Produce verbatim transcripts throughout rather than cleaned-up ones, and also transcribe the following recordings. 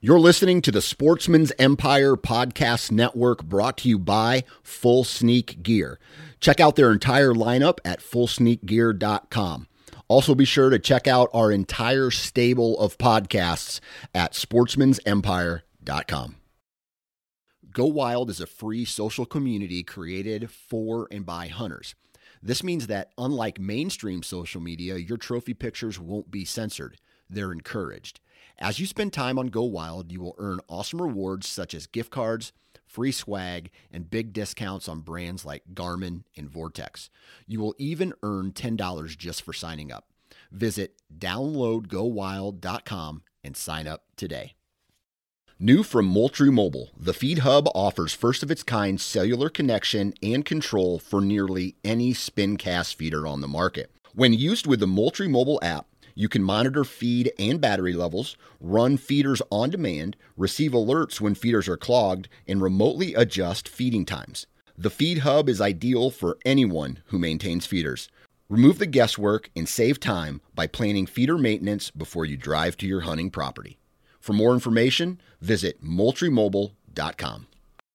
You're listening to the Sportsman's Empire Podcast Network, brought to you by Full Sneak Gear. Check out their entire lineup at full sneak gear dot com. Also be sure to check out our entire stable of podcasts at sportsmans empire dot com. Go Wild is a free social community created for and by hunters. This means that unlike mainstream social media, your trophy pictures won't be censored. They're encouraged. As you spend time on Go Wild, you will earn awesome rewards such as gift cards, free swag, and big discounts on brands like Garmin and Vortex. You will even earn ten dollars just for signing up. Visit download go wild dot com and sign up today. New from Moultrie Mobile, the Feed Hub offers first-of-its-kind cellular connection and control for nearly any spin cast feeder on the market. When used with the Moultrie Mobile app, you can monitor feed and battery levels, run feeders on demand, receive alerts when feeders are clogged, and remotely adjust feeding times. The Feed Hub is ideal for anyone who maintains feeders. Remove the guesswork and save time by planning feeder maintenance before you drive to your hunting property. For more information, visit moultrie mobile dot com.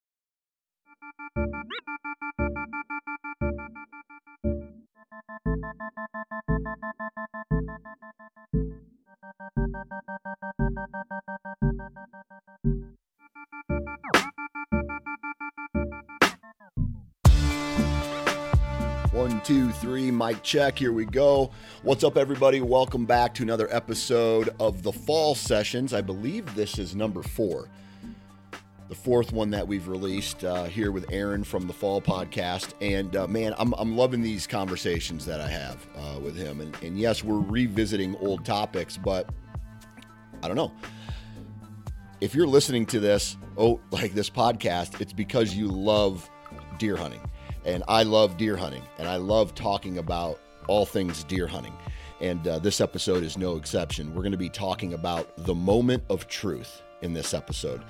One, two, three, mic check. Here we go. What's up, everybody? Welcome back to another episode of the Fall Sessions. I believe this is number four. The fourth one that we've released uh, here with Aaron from the Fall Podcast. And uh, man, I'm, I'm loving these conversations that I have uh, with him. And, and yes, we're revisiting old topics, but I don't know. If you're listening to this, oh, like this podcast, it's because you love deer hunting. And I love deer hunting, and I love talking about all things deer hunting. And uh, this episode is no exception. We're going to be talking about the moment of truth in this episode.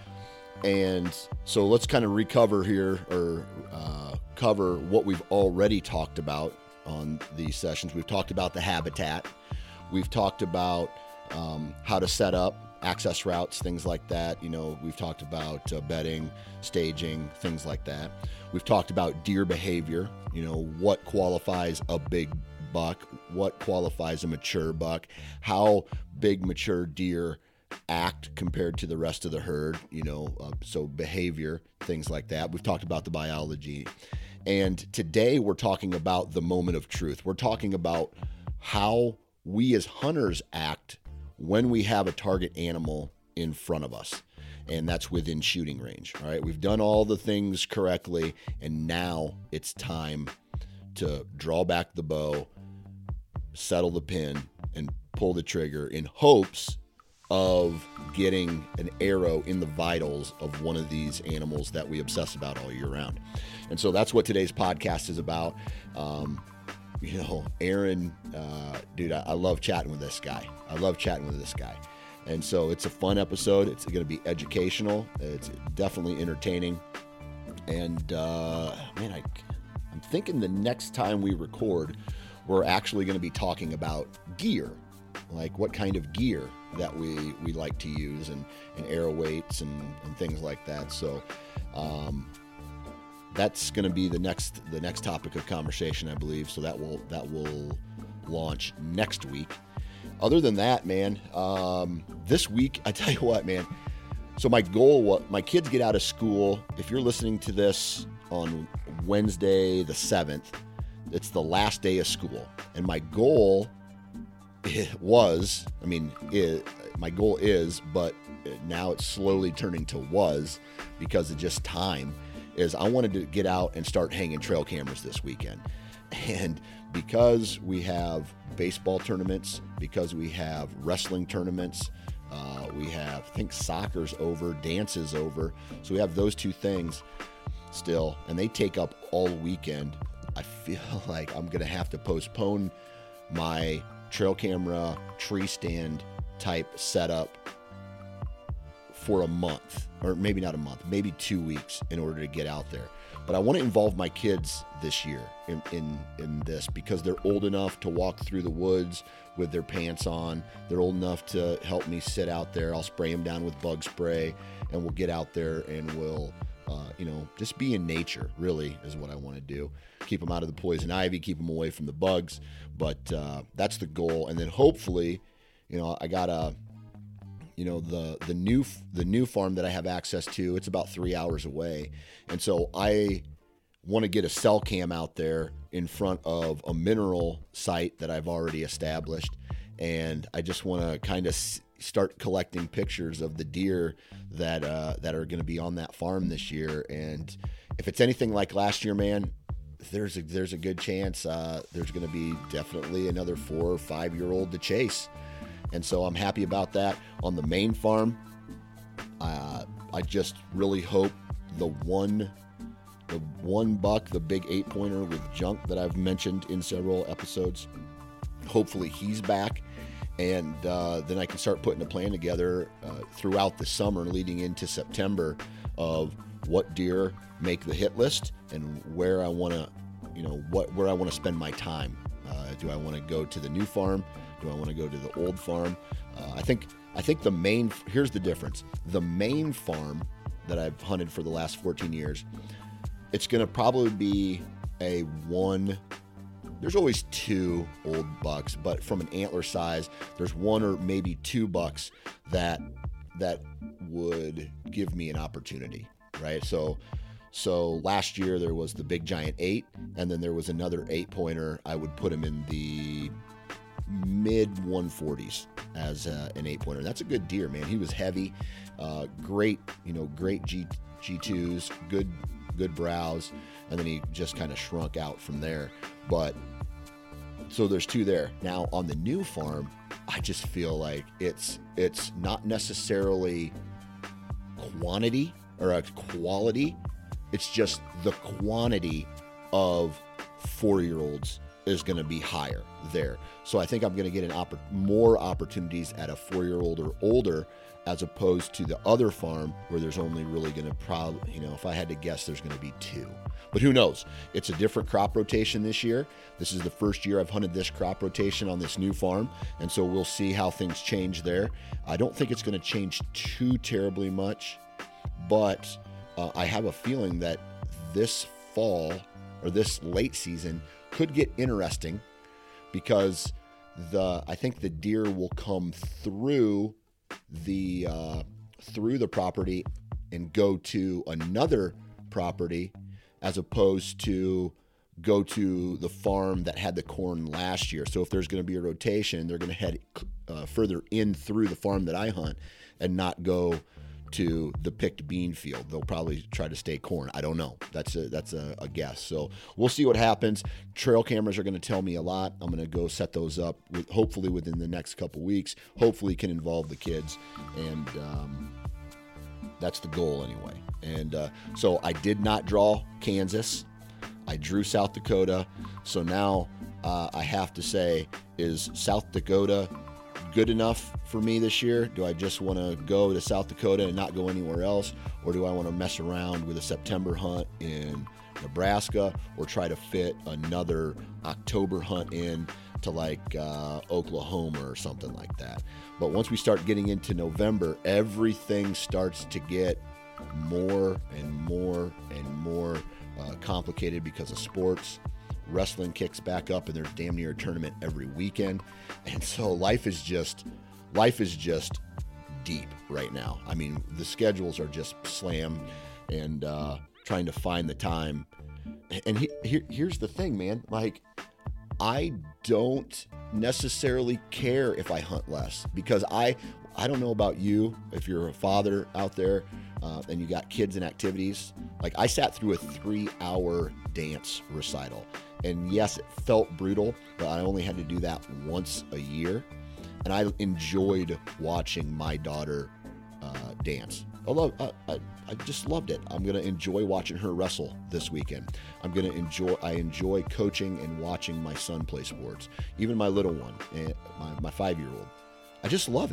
And so let's kind of recover here, or uh, cover what we've already talked about on these sessions. We've talked about the habitat. We've talked about um, how to set up access routes, things like that. You know, we've talked about uh, bedding, staging, things like that. We've talked about deer behavior, you know, what qualifies a big buck, what qualifies a mature buck, how big mature deer act compared to the rest of the herd, you know, uh, so behavior, things like that. We've talked about the biology. And today we're talking about the moment of truth. We're talking about how we as hunters act when we have a target animal in front of us, and that's within shooting range. All right, we've done all the things correctly, and now it's time to draw back the bow, settle the pin, and pull the trigger in hopes of getting an arrow in the vitals of one of these animals that we obsess about all year round. And so that's what today's podcast is about. Um, You know, Aaron, uh, dude, I, I love chatting with this guy. I love chatting with this guy. And so it's a fun episode. It's going to be educational. It's definitely entertaining. And, uh, man, I, I'm thinking the next time we record, we're actually going to be talking about gear, like what kind of gear that we, we like to use, and, and arrow weights and, and things like that. So, um, that's going to be the next the next topic of conversation, I believe. So that will that will launch next week. Other than that, man, um, this week, I tell you what, man. So my goal, what my kids get out of school. If you're listening to this on Wednesday the seventh, it's the last day of school, and my goal it was, I mean, it, my goal is, but now it's slowly turning to was because of just time. Is I wanted to get out and start hanging trail cameras this weekend. And because we have baseball tournaments, because we have wrestling tournaments, uh, we have, I think soccer's over, dance is over. So we have those two things still, and they take up all weekend. I feel like I'm going to have to postpone my trail camera tree stand type setup for a month, or maybe not a month, maybe two weeks in order to get out there. But I want to involve my kids this year in, in, in this because they're old enough to walk through the woods with their pants on. They're old enough to help me sit out there. I'll spray them down with bug spray, and we'll get out there and we'll, uh, you know, just be in nature, really, is what I want to do. Keep them out of the poison ivy, keep them away from the bugs. But uh, that's the goal. And then hopefully, you know, I got a, you know, the the new the new farm that I have access to, it's about three hours away. And so I want to get a cell cam out there in front of a mineral site that I've already established. And I just want to kind of s- start collecting pictures of the deer that uh, that are going to be on that farm this year. And if it's anything like last year, man, there's a, there's a good chance uh, there's going to be definitely another four or five year old to chase. And so I'm happy about that. On the main farm, uh, I just really hope the one, the one buck, the big eight pointer with junk that I've mentioned in several episodes, hopefully he's back. And uh, then I can start putting a plan together uh, throughout the summer leading into September of what deer make the hit list and where I want to, you know, what where I want to spend my time. Uh, do I want to go to the new farm? Do I want to go to the old farm? Uh, I think I think the main, here's the difference. The main farm that I've hunted for the last fourteen years, it's going to probably be a one, there's always two old bucks, but from an antler size, there's one or maybe two bucks that that would give me an opportunity, right? So so last year there was the big giant eight, and then there was another eight pointer. I would put him in the mid one forties as uh, an eight pointer. That's a good deer, man. He was heavy, uh, great, you know, great G G2s, good, good brows. And then he just kind of shrunk out from there. But so there's two there. Now on the new farm, I just feel like it's, it's not necessarily quantity or a quality. It's just the quantity of four-year-olds is going to be higher there. So I think I'm going to get an oppor- more opportunities at a four-year-old or older, as opposed to the other farm where there's only really going to probably, you know, if I had to guess, there's going to be two. But who knows? It's a different crop rotation this year. This is the first year I've hunted this crop rotation on this new farm, and so we'll see how things change there. I don't think it's going to change too terribly much, but uh, I have a feeling that this fall or this late season could get interesting because the I think the deer will come through the uh, through the property and go to another property, as opposed to go to the farm that had the corn last year. So if there's going to be a rotation, they're going to head uh, further in through the farm that I hunt and not go to the picked bean field. They'll probably try to stay corn. I don't know. That's a that's a, a guess. So we'll see what happens. Trail cameras are going to tell me a lot. I'm going to go set those up with, hopefully within the next couple weeks. Hopefully can involve the kids, and um, that's the goal anyway. And uh, so I did not draw Kansas. I drew South Dakota. So now uh, I have to say, is South Dakota good enough for me this year? Do I just want to go to South Dakota and not go anywhere else? Or do I want to mess around with a September hunt in Nebraska, or try to fit another October hunt in to like uh, Oklahoma or something like that? But once we start getting into November, everything starts to get more and more and more uh, complicated because of sports. Wrestling kicks back up, and there's damn near a tournament every weekend. And so life is just, life is just deep right now. I mean, the schedules are just slammed, and uh, trying to find the time. And he, he, here's the thing, man. Like, I don't necessarily care if I hunt less, because I, I don't know about you, if you're a father out there uh, and you got kids and activities. Like, I sat through a three hour dance recital. And yes, it felt brutal, but I only had to do that once a year. And I enjoyed watching my daughter uh, dance. I, love, I, I, I just loved it. I'm going to enjoy watching her wrestle this weekend. I'm going to enjoy, I enjoy coaching and watching my son play sports. Even my little one, my, my five-year-old. I just love it.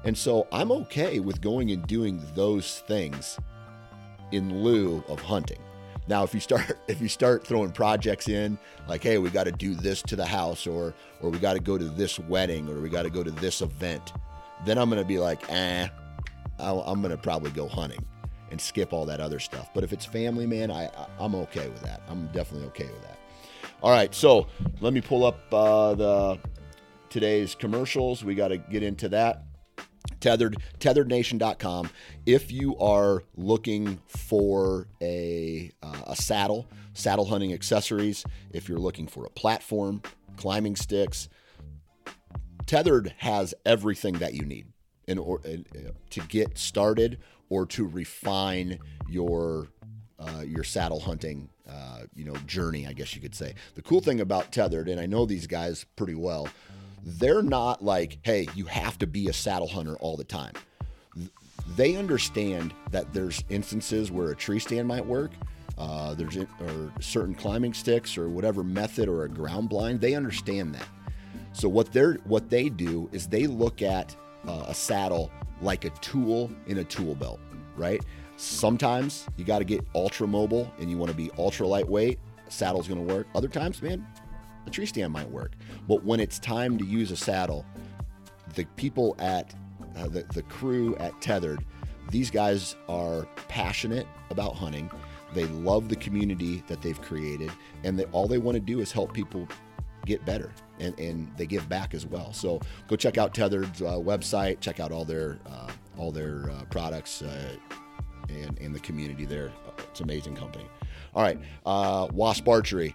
And so I'm okay with going and doing those things in lieu of hunting. Now, if you start if you start throwing projects in, like, hey, we got to do this to the house, or or we got to go to this wedding, or we got to go to this event, then I'm going to be like, eh, I'll, I'm going to probably go hunting and skip all that other stuff. But if it's family, man, I, I I'm okay with that. I'm definitely okay with that. All right, so let me pull up uh, the today's commercials. We got to get into that. Tethered, tethered nation dot com. If you are looking for a uh, a saddle, saddle hunting accessories, if you're looking for a platform, climbing sticks, Tethered has everything that you need in order uh, to get started or to refine your uh, your saddle hunting uh, you know journey, I guess you could say. The cool thing about Tethered, and I know these guys pretty well, they're not like, hey, you have to be a saddle hunter all the time. They understand that there's instances where a tree stand might work, uh, there's or certain climbing sticks or whatever method, or a ground blind. They understand that. So what they're what they do is they look at uh, a saddle like a tool in a tool belt, right? Sometimes you got to get ultra mobile and you want to be ultra lightweight. A saddle's going to work. Other times, man, a tree stand might work. But when it's time to use a saddle, the people at uh, the, the crew at Tethered, these guys are passionate about hunting. They love the community that they've created, and they, all they want to do is help people get better, and, and they give back as well. So go check out Tethered's uh, website, check out all their uh, all their uh, products uh, and, and the community there. It's an amazing company. All right, uh, Wasp Archery,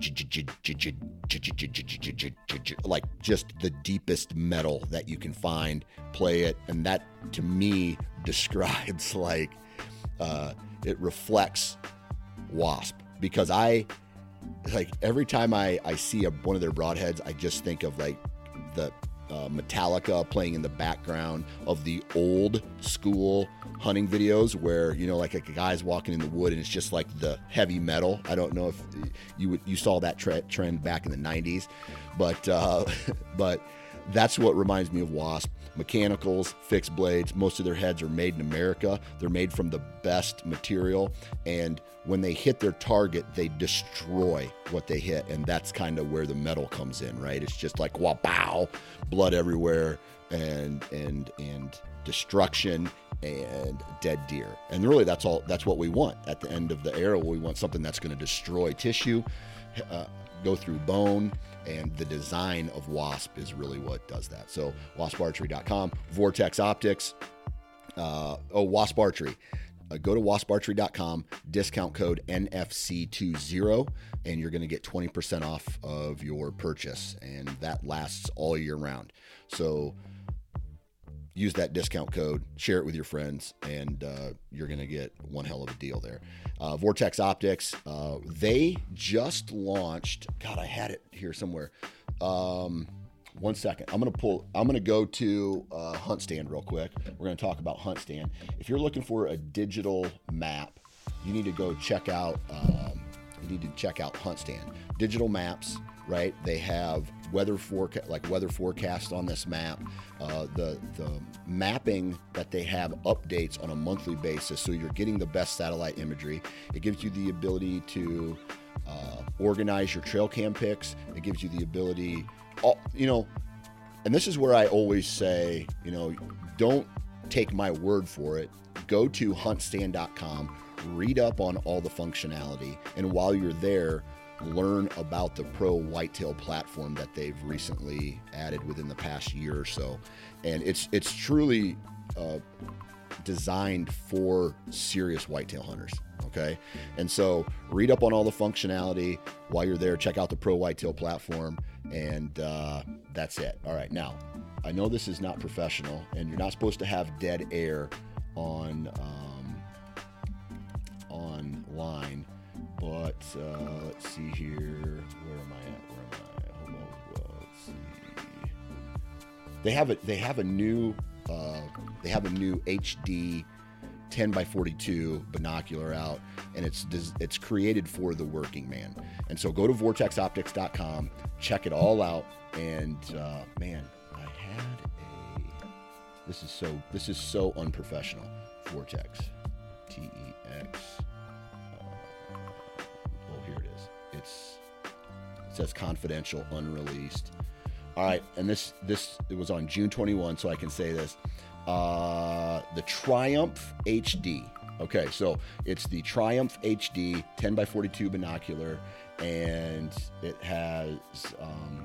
like just the deepest metal that you can find. Play it, and that to me describes like uh, it reflects Wasp, because I like every time I I see a, one of their broadheads, I just think of like the uh, Metallica playing in the background of the old school hunting videos where, you know, like a guy's walking in the wood and it's just like the heavy metal. I don't know if you you saw that tre- trend back in the nineties, but uh, but that's what reminds me of Wasp. Mechanicals, fixed blades, most of their heads are made in America. They're made from the best material, and when they hit their target, they destroy what they hit, and that's kind of where the metal comes in, right? It's just like wow, blood everywhere, and and and destruction and dead deer. And really, that's all. That's what we want at the end of the arrow. We want something that's going to destroy tissue, uh, go through bone, and the design of Wasp is really what does that. So wasp archery dot com, Vortex Optics, uh, oh, Wasp Archery. Uh, go to wasp archery dot com, discount code N F C twenty, and you're going to get twenty percent off of your purchase, and that lasts all year round. So use that discount code, share it with your friends, and uh, you're going to get one hell of a deal there. Uh, Vortex Optics, uh, they just launched, God, I had it here somewhere. Um, one second. I'm going to pull, I'm going to go to uh, Hunt Stand real quick. We're going to talk about Hunt Stand. If you're looking for a digital map, you need to go check out, um, you need to check out Hunt Stand. Digital maps, right? They have weather forecast, like weather forecast on this map. Uh, the the mapping that they have updates on a monthly basis, so you're getting the best satellite imagery. It gives you the ability to uh, organize your trail cam pics. It gives you the ability, all, you know, and this is where I always say, you know, don't take my word for it. Go to hunt stand dot com, read up on all the functionality, and while you're there, learn about the Pro Whitetail platform that they've recently added within the past year or so. And it's it's truly uh, designed for serious whitetail hunters, okay? And so read up on all the functionality. While you're there, check out the Pro Whitetail platform, and uh, that's it. All right, now, I know this is not professional, and you're not supposed to have dead air on um, online. But uh, let's see here. Where am I at? Where am I? Hold on. Well, let's see. They have a they have a new uh, they have a new H D ten by forty-two binocular out, and it's it's created for the working man. And so go to vortex optics dot com, check it all out. And uh, man, I had a This is so this is so unprofessional. Vortex. T E X. Uh, oh, here it is. It's it says confidential, unreleased. All right, and this this it was on June twenty-first, so I can say this. Uh, the Triumph H D. Okay, so it's the Triumph H D ten by forty-two binocular, and it has um,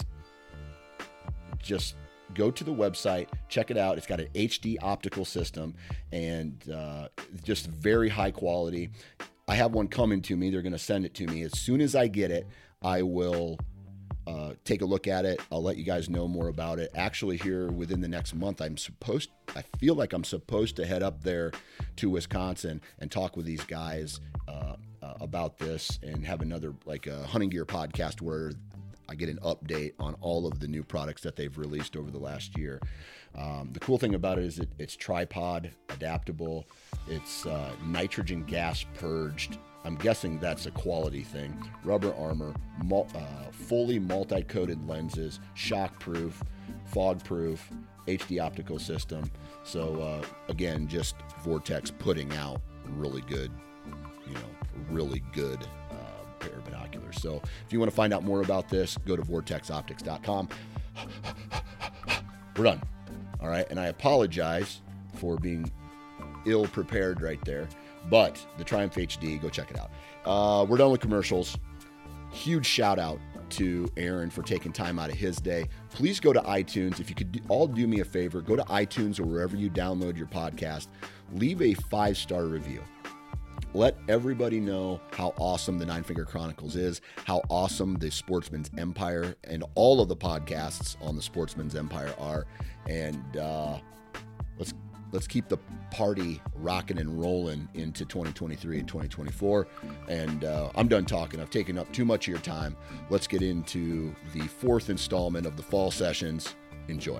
just go to the website, check it out. It's got an H D optical system, and uh, just very high quality. I have one coming to me. They're going to send it to me. As soon as I get it, I will uh, take a look at it. I'll let you guys know more about it. Actually, here within the next month, I'm supposed, I feel like I'm supposed to head up there to Wisconsin and talk with these guys uh, uh, about this and have another, like a hunting gear podcast where I get an update on all of the new products that they've released over the last year. Um, the cool thing about it is it, it's tripod adaptable. It's uh, nitrogen gas purged. I'm guessing that's a quality thing. Rubber armor, mul- uh, fully multi-coated lenses, shock-proof, fog-proof, H D optical system. So uh, again, just Vortex putting out really good, you know, really good uh, pair of binoculars. So if you want to find out more about this, go to vortex optics dot com. We're done. All right, and I apologize for being ill prepared right there. But the Triumph H D, go check it out. Uh, we're done with commercials. Huge shout out to Aaron for taking time out of his day. Please go to iTunes. If you could do, all do me a favor, go to iTunes or wherever you download your podcast. Leave a five-star review. Let everybody know how awesome the Nine Finger Chronicles is, how awesome the Sportsman's Empire and all of the podcasts on the Sportsman's Empire are. And uh, let's Let's keep the party rocking and rolling into twenty twenty-three and twenty twenty-four. And uh, I'm done talking. I've taken up too much of your time. Let's get into the fourth installment of the fall sessions. Enjoy.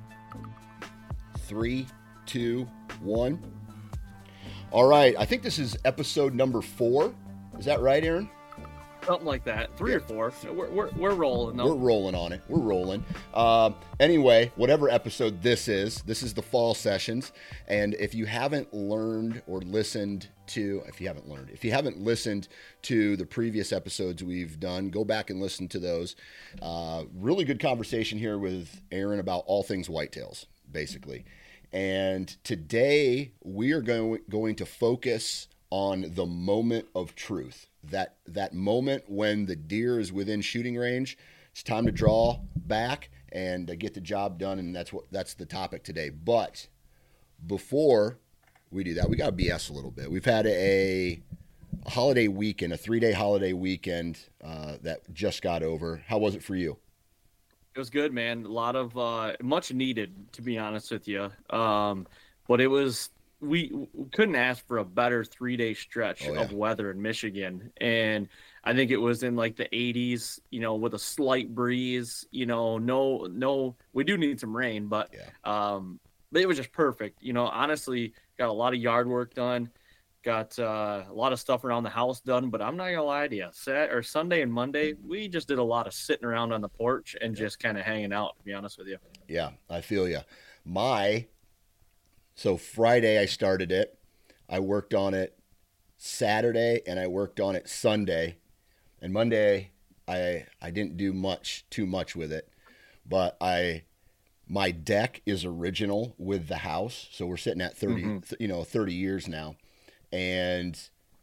Three, two, one. All right. I think this is episode number four. Is that right, Aaron? Something like that. Three yeah. or four. We're, we're, we're rolling. Though. We're rolling on it. We're rolling. Um, anyway, whatever episode this is, this is the fall sessions. And if you haven't learned or listened to, if you haven't learned, if you haven't listened to the previous episodes we've done, go back and listen to those. Uh, really good conversation here with Aaron about all things whitetails, basically. And today we are going, going to focus on the moment of truth. That that moment when the deer is within shooting range, it's time to draw back and uh, get the job done, and that's what that's the topic today. But before we do that, we got to B S a little bit. We've had a, a holiday weekend, a three-day holiday weekend uh, that just got over. How was it for you? It was good, man. A lot of uh, much needed, to be honest with you. Um, but it was. We, we couldn't ask for a better three-day stretch oh, yeah. of weather in Michigan. And I think it was in like the eighties, you know, with a slight breeze, you know, no, no, we do need some rain, but, yeah. um, but it was just perfect. You know, honestly, got a lot of yard work done, got uh, a lot of stuff around the house done, but I'm not gonna lie to you, Sat or Sunday and Monday, we just did a lot of sitting around on the porch and yeah. just kind of hanging out, to be honest with you. Yeah, I feel you. My, So Friday I started it. I worked on it Saturday and I worked on it Sunday. And Monday I I didn't do much too much with it. But I my deck is original with the house. So we're sitting at thirty mm-hmm. you know, thirty years now. And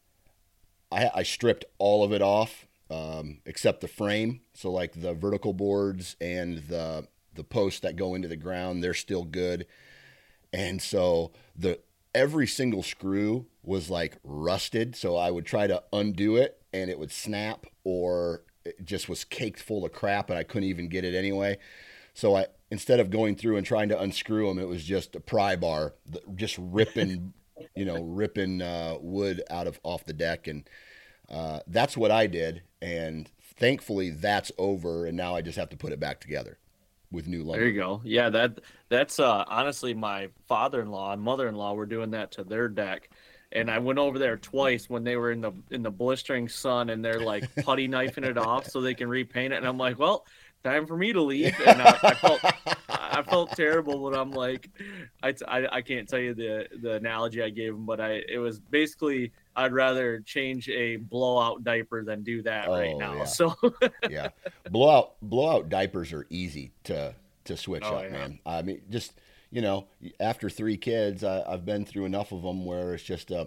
I I stripped all of it off um, except the frame. So like the vertical boards and the the posts that go into the ground, they're still good. And so the every single screw was like rusted. So I would try to undo it and it would snap, or it just was caked full of crap and I couldn't even get it anyway. So I, instead of going through and trying to unscrew them, it was just a pry bar, just ripping, you know, ripping uh, wood out of off the deck. And uh, that's what I did. And thankfully that's over. And now I just have to put it back together with new lumber. There you go. Yeah, that that's uh, honestly my father-in-law and mother-in-law were doing that to their deck, and I went over there twice when they were in the in the blistering sun, and they're like putty knifing it off so they can repaint it, and I'm like, well, time for me to leave. And I, I felt I felt terrible, but I'm like, I, I, I can't tell you the, the analogy I gave him, but I, it was basically, I'd rather change a blowout diaper than do that Oh, right now. yeah. So Yeah. Blowout, blowout diapers are easy to, to switch Oh, up, yeah. man. I mean, just, you know, after three kids, I, I've been through enough of them where it's just, uh,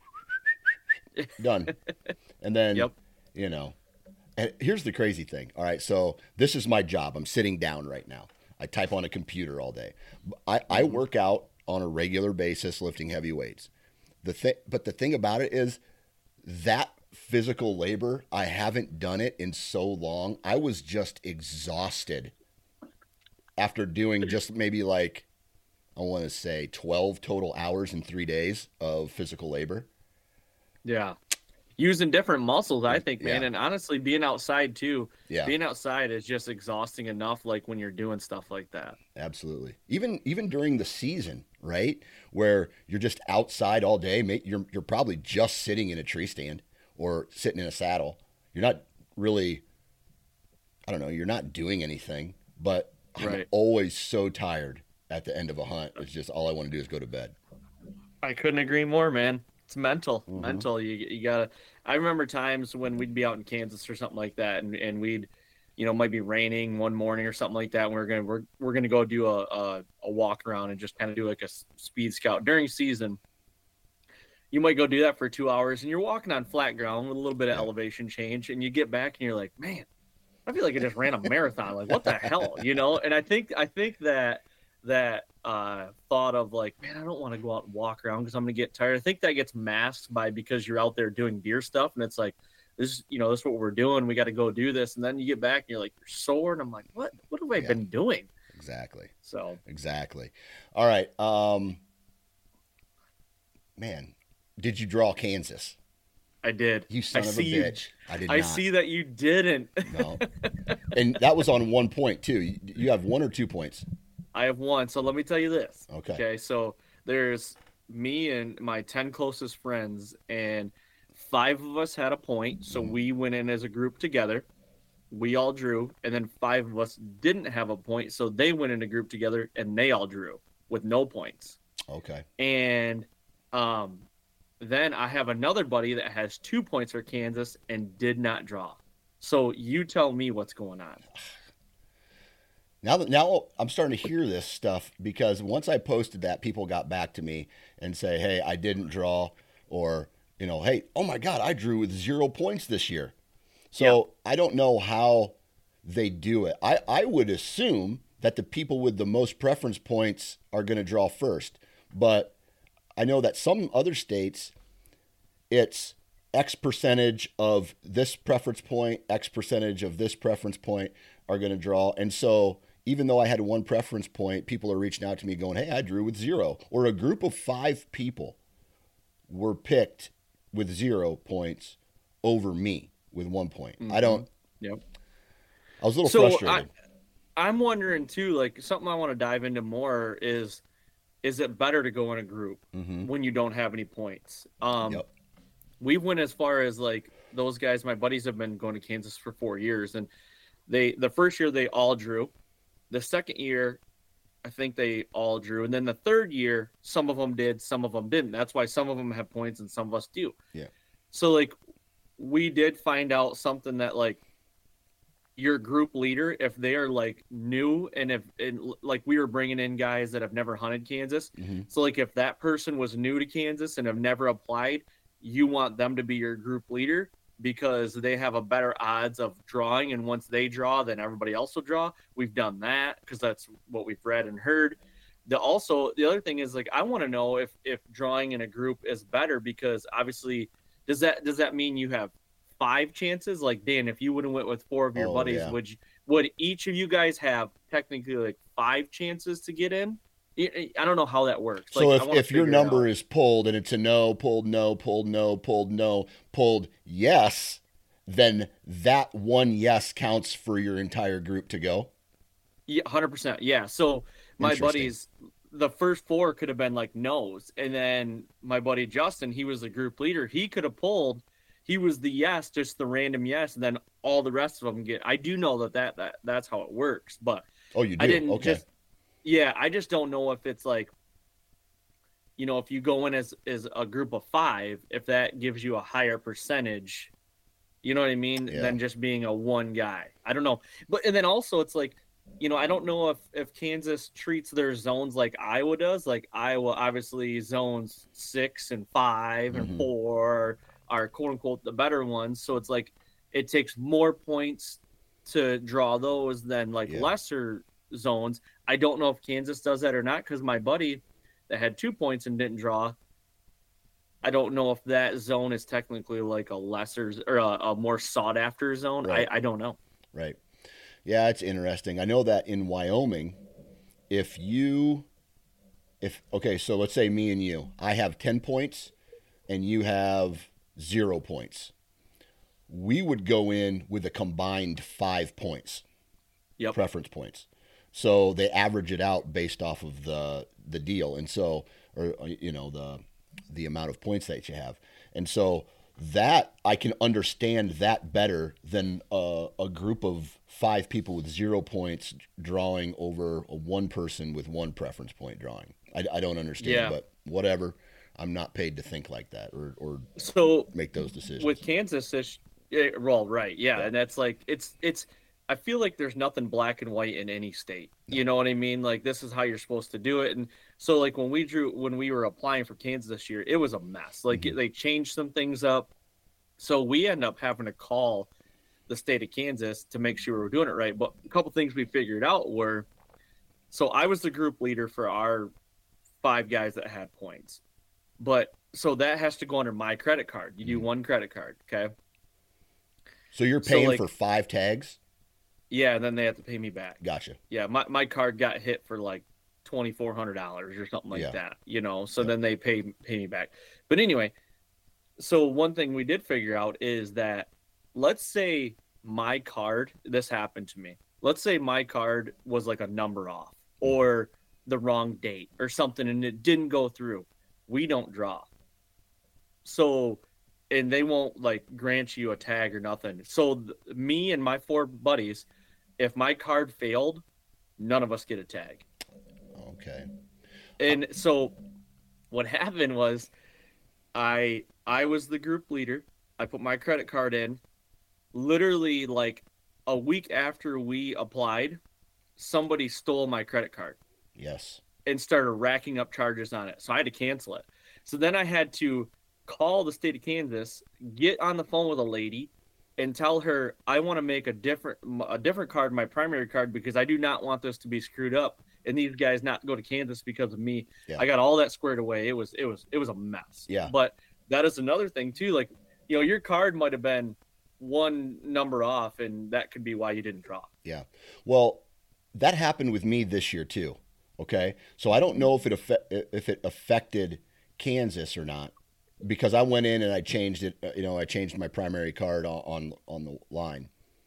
done. And then, Yep. you know, and here's the crazy thing. All right. So this is my job. I'm sitting down right now. I type on a computer all day. I, I work out on a regular basis lifting heavy weights. The thing, but the thing about it is that physical labor, I haven't done it in so long. I was just exhausted after doing just maybe like, I want to say twelve total hours in three days of physical labor. Yeah. Using different muscles, I think, man. Yeah. And honestly, being outside too, Yeah. being outside is just exhausting enough, like when you're doing stuff like that. Absolutely. Even even during the season, right, where you're just outside all day, mate, you're you're probably just sitting in a tree stand or sitting in a saddle. You're not really, I don't know, you're not doing anything. But I'm Right. always so tired at the end of a hunt. It's just all I want to do is go to bed. I couldn't agree more, man. It's mental, Mhm. mental. You you gotta. I remember times when we'd be out in Kansas or something like that, and, and we'd, you know, it might be raining one morning or something like that. And we're gonna we're we're gonna go do a a, a walk around and just kind of do like a s- speed scout during season. You might go do that for two hours, and you're walking on flat ground with a little bit of Yeah. elevation change, and you get back and you're like, man, I feel like I just ran a marathon. Like, what the hell, you know? And I think I think that that uh, thought of like, man, I don't want to go out and walk around because I'm gonna get tired. I think that gets masked by because you're out there doing deer stuff, and it's like, this is, you know, this is what we're doing. We got to go do this, and then you get back and you're like, you're sore, and I'm like, what? What have I Yeah. been doing? Exactly. So Exactly. All right. Um, man, did you draw Kansas? I did. You son I of a see you- bitch. I did I not. see that you didn't. No. And that was on one point too. You, you have one or two points. I have one. So let me tell you this. Okay. Okay. So there's me and my ten closest friends, and five of us had a point. So Mhm. we went in as a group together. We all drew. And then five of us didn't have a point. So they went in a group together and they all drew with no points. Okay. And um, then I have another buddy that has two points for Kansas and did not draw. So you tell me what's going on. Now that now I'm starting to hear this stuff because once I posted that, people got back to me and say, "Hey, I didn't draw," or you know, "Hey, oh my God, I drew with zero points this year." So I don't know how they do it. I, I would assume that the people with the most preference points are going to draw first, but I know that some other states, it's X percentage of this preference point, X percentage of this preference point are going to draw. And so even though I had one preference point, people are reaching out to me going, "Hey, I drew with zero." Or a group of five people were picked with zero points over me with one point. Mm-hmm. I don't, Yep. I was a little So frustrated. I, I'm wondering too, like something I want to dive into more is, is it better to go in a group Mhm. when you don't have any points? Um, Yep. we went as far as like those guys, my buddies have been going to Kansas for four years, and they, the first year they all drew. The second year, I think they all drew. And then the third year, some of them did, some of them didn't. That's why some of them have points and some of us do. Yeah. So like we did find out something that like your group leader, if they are like new and if and like we were bringing in guys that have never hunted Kansas. Mhm. So like if that person was new to Kansas and have never applied, you want them to be your group leader because they have a better odds of drawing. And once they draw, then everybody else will draw. We've done that because that's what we've read and heard. The also the other thing is like I want to know if if drawing in a group is better because obviously does that does that mean you have five chances? Like Dan, if you would have went with four of your Oh, buddies, yeah. would you, would each of you guys have technically like five chances to get in? I I don't know how that works. So like, I if, wanna if your figure it number out. is pulled and it's a no, pulled no, pulled no, pulled no, pulled yes, then that one yes counts for your entire group to go. Yeah, one hundred percent. Yeah. So my Interesting. buddies, the first four could have been like no's. And then my buddy Justin, he was the group leader. He could have pulled. He was the yes, just the random yes. And then all the rest of them get. I do know that, that, that that's how it works. But Oh, you do? I didn't Okay. just. Yeah, I just don't know if it's like, you know, if you go in as as a group of five, if that gives you a higher percentage, you know what I mean, Yeah. than just being a one guy. I don't know. But and then also it's like, you know, I don't know if if Kansas treats their zones like Iowa does. Like Iowa, obviously zones six and five and Mm-hmm. four are quote unquote the better ones. So it's like it takes more points to draw those than like Yeah. lesser zones. I don't know if Kansas does that or not, because my buddy that had two points and didn't draw, I don't know if that zone is technically like a lesser or a, a more sought after zone. Right. I, I don't know. Right. Yeah, it's interesting. I know that in Wyoming, if you, if, okay, so let's say me and you, I have ten points and you have zero points. We would go in with a combined five points, Yep. preference points. So they average it out based off of the the deal, and so, or you know, the the amount of points that you have, and so that I can understand that better than a, a group of five people with zero points drawing over a one person with one preference point drawing. I, I don't understand, Yeah. but whatever. I'm not paid to think like that or or So make those decisions. with Kansas, it's, it, well, right, yeah, Yeah. and that's like it's it's. I feel like there's nothing black and white in any state. No. You know what I mean? Like this is how you're supposed to do it. And so like when we drew when we were applying for Kansas this year, it was a mess. Like Mhm. they changed some things up. So we end up having to call the state of Kansas to make sure we're doing it right. But a couple things we figured out were, so I was the group leader for our five guys that had points. But so that has to go under my credit card. You do Mhm. one credit card, okay? So you're So paying like for five tags? yeah, and then they have to pay me back. Gotcha. Yeah, my, my card got hit for like twenty four hundred dollars or something like Yeah. that, you know. So Yep. then they pay pay me back. But anyway, so one thing we did figure out is that, let's say my card, this happened to me. Let's say my card was like a number off or the wrong date or something and it didn't go through. We don't draw. So, and they won't like grant you a tag or nothing. So th- me and my four buddies, if my card failed, none of us get a tag. Okay. And so what happened was I I was the group leader. I put my credit card in. Literally like a week after we applied, somebody stole my credit card Yes. and started racking up charges on it. So I had to cancel it. So then I had to call the state of Kansas, get on the phone with a lady and tell her I want to make a different a different card, my primary card, because I do not want this to be screwed up and these guys not go to Kansas because of me. Yeah. I got all that squared away. It was it was it was a mess. Yeah. But that is another thing too. Like, you know, your card might have been one number off and that could be why you didn't draw. Yeah. Well, that happened with me this year too. Okay. So I don't know if it affe- if it affected Kansas or not, because I went in and I changed it. You know, I changed my primary card on on, on the line.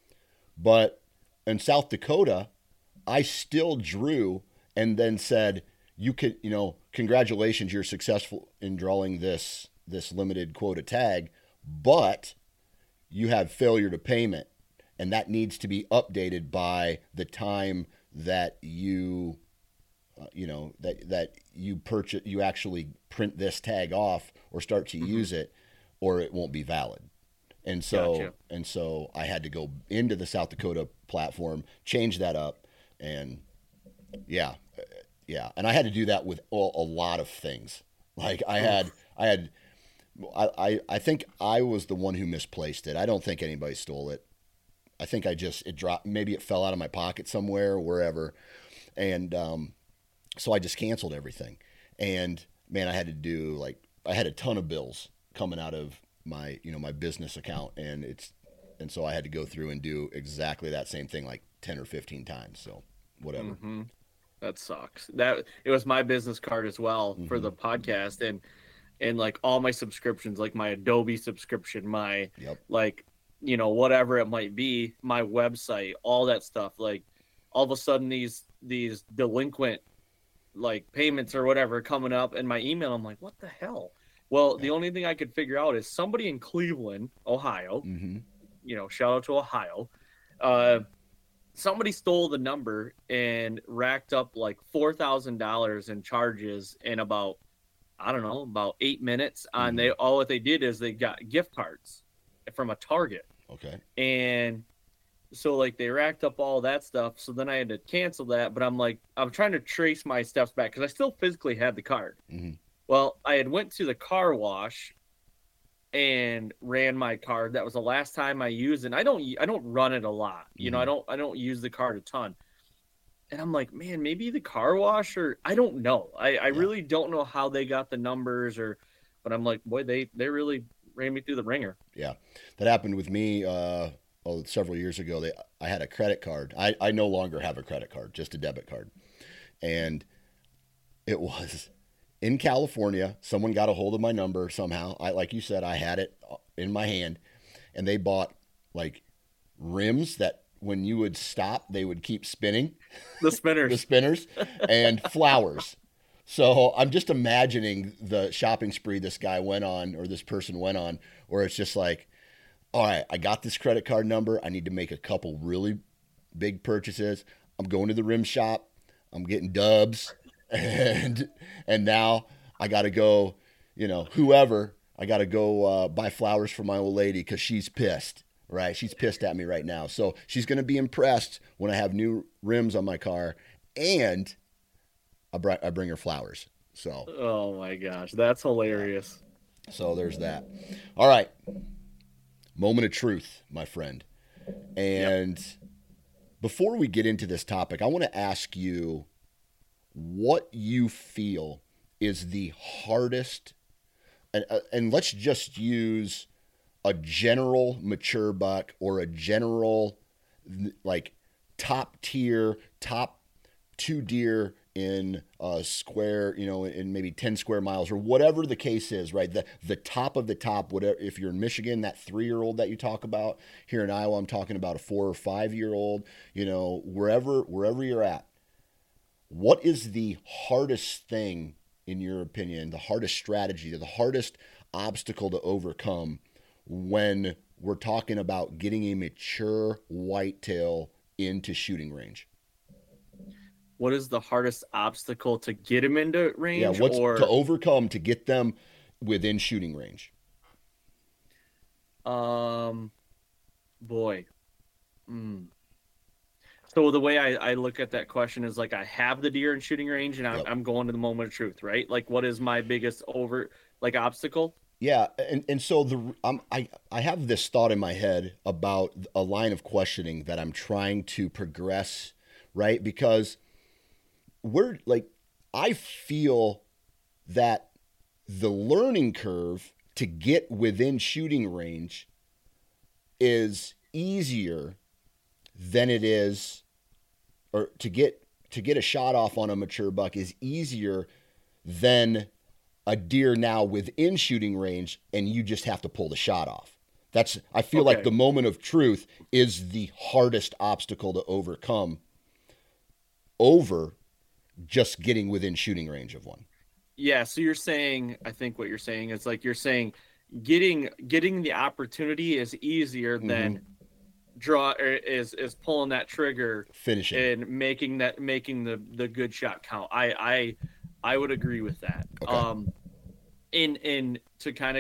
But in South Dakota, I still drew and then said, "You could, you know, congratulations, you're successful in drawing this this limited quota tag, but you have failure to payment, and that needs to be updated by the time that you." Uh, you know that that you purchase, you actually print this tag off or start to mm-hmm. use it, or it won't be valid. And so gotcha. and so I had to go into the South Dakota platform, change that up, and yeah, yeah, and I had to do that with a, a lot of things. Like I had, I had, I, I I think I was the one who misplaced it. I don't think anybody stole it. I think I just it dropped. Maybe it fell out of my pocket somewhere, or wherever, and um. So I just canceled everything. And man, I had to do like, I had a ton of bills coming out of my, you know, my business account. And it's, and so I had to go through and do exactly that same thing like ten or fifteen times. So whatever. Mm-hmm. That sucks. That it was my business card as well mm-hmm. for the podcast. And, and like all my subscriptions, like my Adobe subscription, my yep. like, you know, whatever it might be, my website, all that stuff. Like all of a sudden these, these delinquent like payments or whatever coming up in my email. I'm like, what the hell? Well, yeah. The only thing I could figure out is somebody in Cleveland, Ohio, mm-hmm. you know, shout out to Ohio, uh, somebody stole the number and racked up like four thousand dollars in charges in about, I don't know, about eight minutes. On mm-hmm. they all what they did is they got gift cards from a Target. Okay. And so like they racked up all that stuff. So then I had to cancel that. But I'm like, I'm trying to trace my steps back because I still physically had the card. Mm-hmm. Well, I had went to the car wash and ran my card. That was the last time I used it. And I don't I don't run it a lot. You mm-hmm. know, I don't I don't use the card a ton. And I'm like, man, maybe the car wash, or I don't know. I, I yeah. really don't know how they got the numbers, or, but I'm like, boy, they, they really ran me through the ringer. Yeah. That happened with me uh, well, several years ago. They, I had a credit card. I, I no longer have a credit card, just a debit card. And it was in California. Someone got a hold of my number somehow. I, like you said, I had it in my hand, and they bought like rims that, when you would stop, they would keep spinning. The spinners. the spinners. And flowers. So I'm just imagining the shopping spree this guy went on, or this person went on, where it's just like, all right, I got this credit card number. I need to make a couple really big purchases. I'm going to the rim shop. I'm getting dubs. And and now I got to go, you know, whoever, I got to go uh, buy flowers for my old lady because she's pissed. Right. She's pissed at me right now. So she's going to be impressed when I have new rims on my car, and I, br- I bring her flowers. So. Oh my gosh. That's hilarious. So there's that. All right. Moment of truth, my friend. And yep. Before we get into this topic, I want to ask you what you feel is the hardest, and, uh, and let's just use a general mature buck, or a general like top tier, top two deer in a square, you know, in maybe ten square miles, or whatever the case is, right? The the top of the top, whatever. If you're in Michigan, that three-year-old that you talk about. Here in Iowa, I'm talking about a four or five-year-old, you know, wherever wherever you're at. What is the hardest thing, in your opinion, the hardest strategy, the hardest obstacle to overcome when we're talking about getting a mature whitetail into shooting range? What is the hardest obstacle to get them into range? Yeah, what's or to overcome to get them within shooting range? Um, boy. Mm. So the way I, I look at that question is like, I have the deer in shooting range, and I'm, yep. I'm going to the moment of truth, right? Like, what is my biggest over like obstacle? Yeah, and, and so the I'm, I I have this thought in my head about a line of questioning that I'm trying to progress, right? Because we're like, I feel that the learning curve to get within shooting range is easier than it is, or to get to get a shot off on a mature buck is easier than a deer now within shooting range, and you just have to pull the shot off. That's, I feel okay. like the moment of truth is the hardest obstacle to overcome over just getting within shooting range of one. Yeah. So you're saying, I think what you're saying is like, you're saying getting, getting the opportunity is easier mm-hmm. than draw is, is pulling that trigger, finishing, and making that, making the, the good shot count. I, I, I would agree with that. Okay. Um, in, in to kind of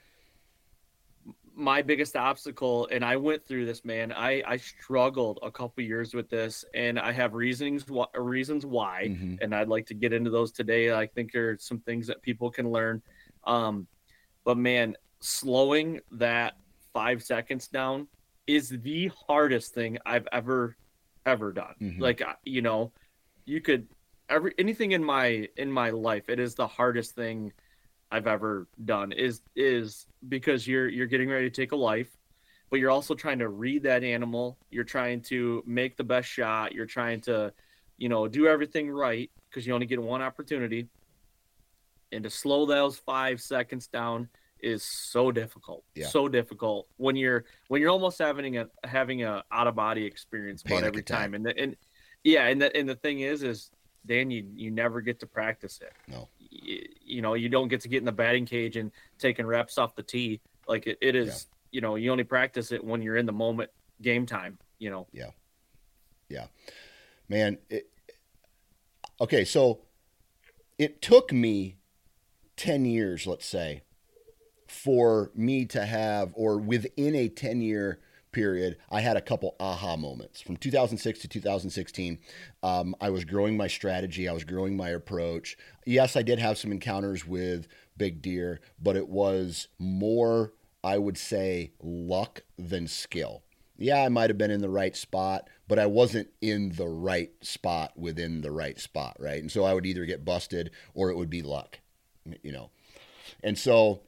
my biggest obstacle, and I went through this, man, I, I struggled a couple years with this, and I have reasons, reasons why, mm-hmm. and I'd like to get into those today. I think there are some things that people can learn. Um, but man, slowing that five seconds down is the hardest thing I've ever, ever done. Mm-hmm. Like, you know, you could, Every anything in my in my life, it is the hardest thing I've ever done. Is is because you're you're getting ready to take a life, but you're also trying to read that animal. You're trying to make the best shot. You're trying to, you know, do everything right, because you only get one opportunity. And to slow those five seconds down is so difficult. Yeah. So difficult when you're when you're almost having a having a out of body experience about every attack. time. And the, and yeah, and the and the thing is is. Dan, you, you never get to practice it. No. You, you know, you don't get to get in the batting cage and taking reps off the tee. Like it, it is, yeah. you know, you only practice it when you're in the moment, game time, you know. Yeah. Yeah, man. It, okay, so it took me ten years, let's say, for me to have, or within a ten year period, I had a couple aha moments. From two thousand six to two thousand sixteen, um, I was growing my strategy. I was growing my approach. Yes, I did have some encounters with big deer, but it was more, I would say, luck than skill. Yeah, I might have been in the right spot, but I wasn't in the right spot within the right spot, right? And so I would either get busted or it would be luck, you know. And so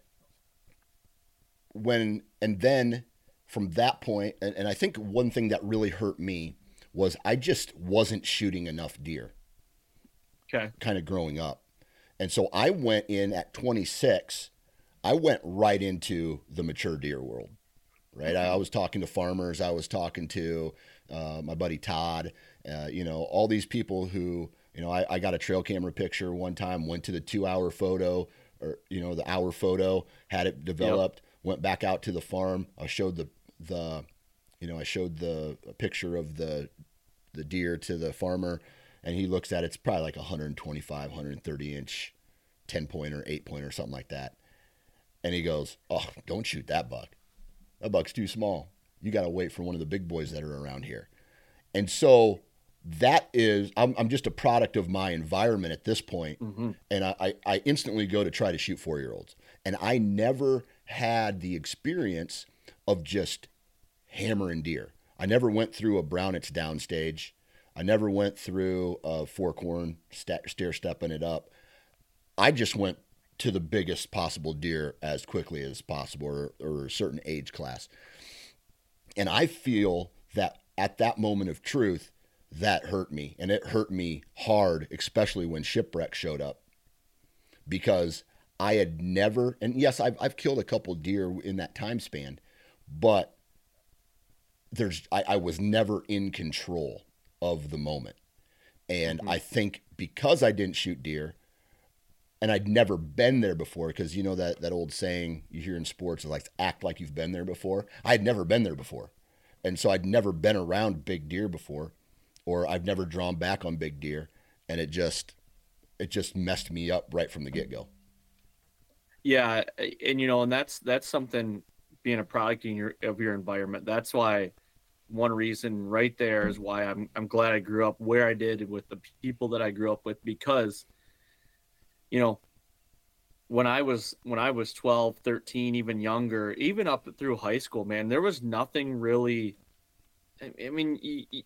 when, and then from that point, and, and I think one thing that really hurt me was I just wasn't shooting enough deer. Okay. Kind of growing up. And so I went in at twenty-six, I went right into the mature deer world, right? I, I was talking to farmers. I was talking to uh, my buddy Todd, uh, you know, all these people who, you know, I, I got a trail camera picture one time, went to the two hour photo or, you know, the hour photo, had it developed, yep. Went back out to the farm. I showed the, the, you know, I showed the picture of the, the deer to the farmer, and he looks at it. It's probably like one twenty-five, one thirty inch, ten pointer, eight pointer, something like that. And he goes, "Oh, don't shoot that buck. That buck's too small. You got to wait for one of the big boys that are around here." And so that is, I'm, I'm just a product of my environment at this point. Mm-hmm. And I, I, I instantly go to try to shoot four-year-olds. And I never had the experience of just hammering deer. I never went through a Brownitz downstage. I never went through a forkhorn st- stair stepping it up. I just went to the biggest possible deer as quickly as possible, or, or a certain age class. And I feel that at that moment of truth, that hurt me. And it hurt me hard, especially when Shipwreck showed up. Because I had never, and yes, I've, I've killed a couple deer in that time span, but there's I, I was never in control of the moment. And mm-hmm. I think because I didn't shoot deer, and I'd never been there before, because you know that, that old saying you hear in sports, is like, act like you've been there before. I had never been there before. And so I'd never been around big deer before, or I've never drawn back on big deer. And it just, it just messed me up right from the get-go. Yeah. And, you know, and that's, that's something, being a product in your, of your environment. That's why one reason right there is why I'm, I'm glad I grew up where I did with the people that I grew up with, because, you know, when I was, when I was twelve, thirteen, even younger, even up through high school, man, there was nothing really, I mean, you, you,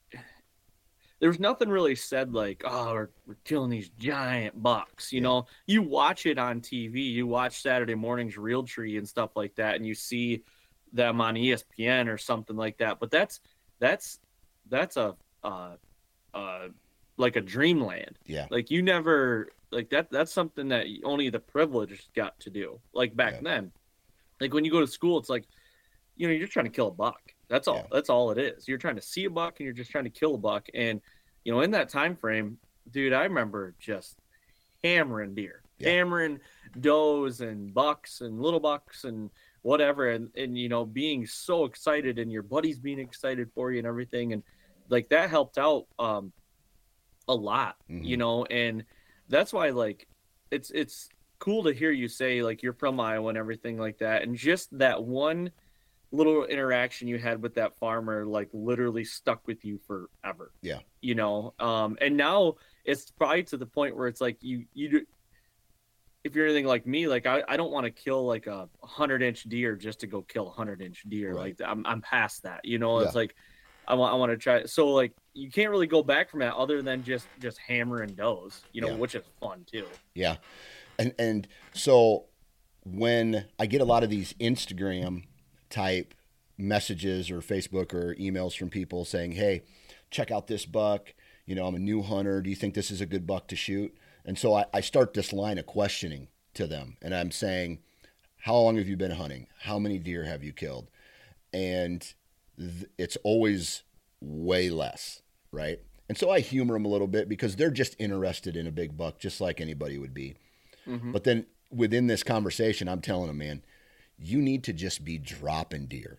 there was nothing really said like, "Oh, we're, we're killing these giant bucks." You yeah. know, you watch it on T V, you watch Saturday mornings Realtree and stuff like that, and you see them on E S P N or something like that. But that's, that's, that's a, uh, uh, like a dreamland. Yeah. Like you never, like that, that's something that only the privileged got to do. Like back yeah. then, like when you go to school, it's like, you know, you're trying to kill a buck. That's all. Yeah. That's all it is. You're trying to see a buck and you're just trying to kill a buck. And, you know, in that time frame, dude, I remember just hammering deer, yeah. hammering does and bucks and little bucks and whatever. And, and, you know, being so excited and your buddies being excited for you and everything. And like that helped out um, a lot, mm-hmm. you know, and that's why, like, it's, it's cool to hear you say, like, you're from Iowa and everything like that. And just that one little interaction you had with that farmer, like, literally stuck with you forever. Yeah. You know, um, and now it's probably to the point where it's like you, you do, if you're anything like me, like I, I don't want to kill like a hundred inch deer just to go kill a hundred inch deer. Right. Like I'm, I'm past that, you know, yeah. It's like, I want, I want to try. So like, you can't really go back from that other than just, just hammering does, you know, yeah. which is fun too. Yeah. And, and so when I get a lot of these Instagram type messages or Facebook or emails from people saying, "Hey, check out this buck. You know, I'm a new hunter. Do you think this is a good buck to shoot?" And so I, I start this line of questioning to them, and I'm saying, "How long have you been hunting? How many deer have you killed?" And th- it's always way less, right? And so I humor them a little bit because they're just interested in a big buck, just like anybody would be. Mm-hmm. But then within this conversation, I'm telling them, man, you need to just be dropping deer.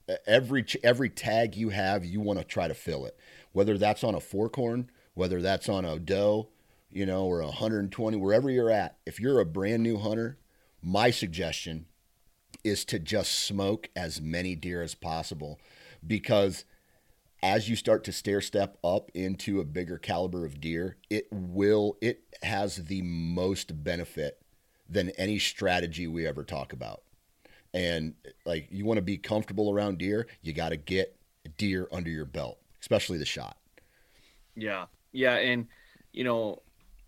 every every tag you have, you want to try to fill it. Whether that's on a forkhorn, whether that's on a doe, you know, or a one hundred twenty, wherever you're at. If you're a brand new hunter, my suggestion is to just smoke as many deer as possible, because as you start to stair step up into a bigger caliber of deer, it will, it has the most benefit than any strategy we ever talk about. And like, you want to be comfortable around deer, you got to get deer under your belt, especially the shot. Yeah. Yeah. And, you know,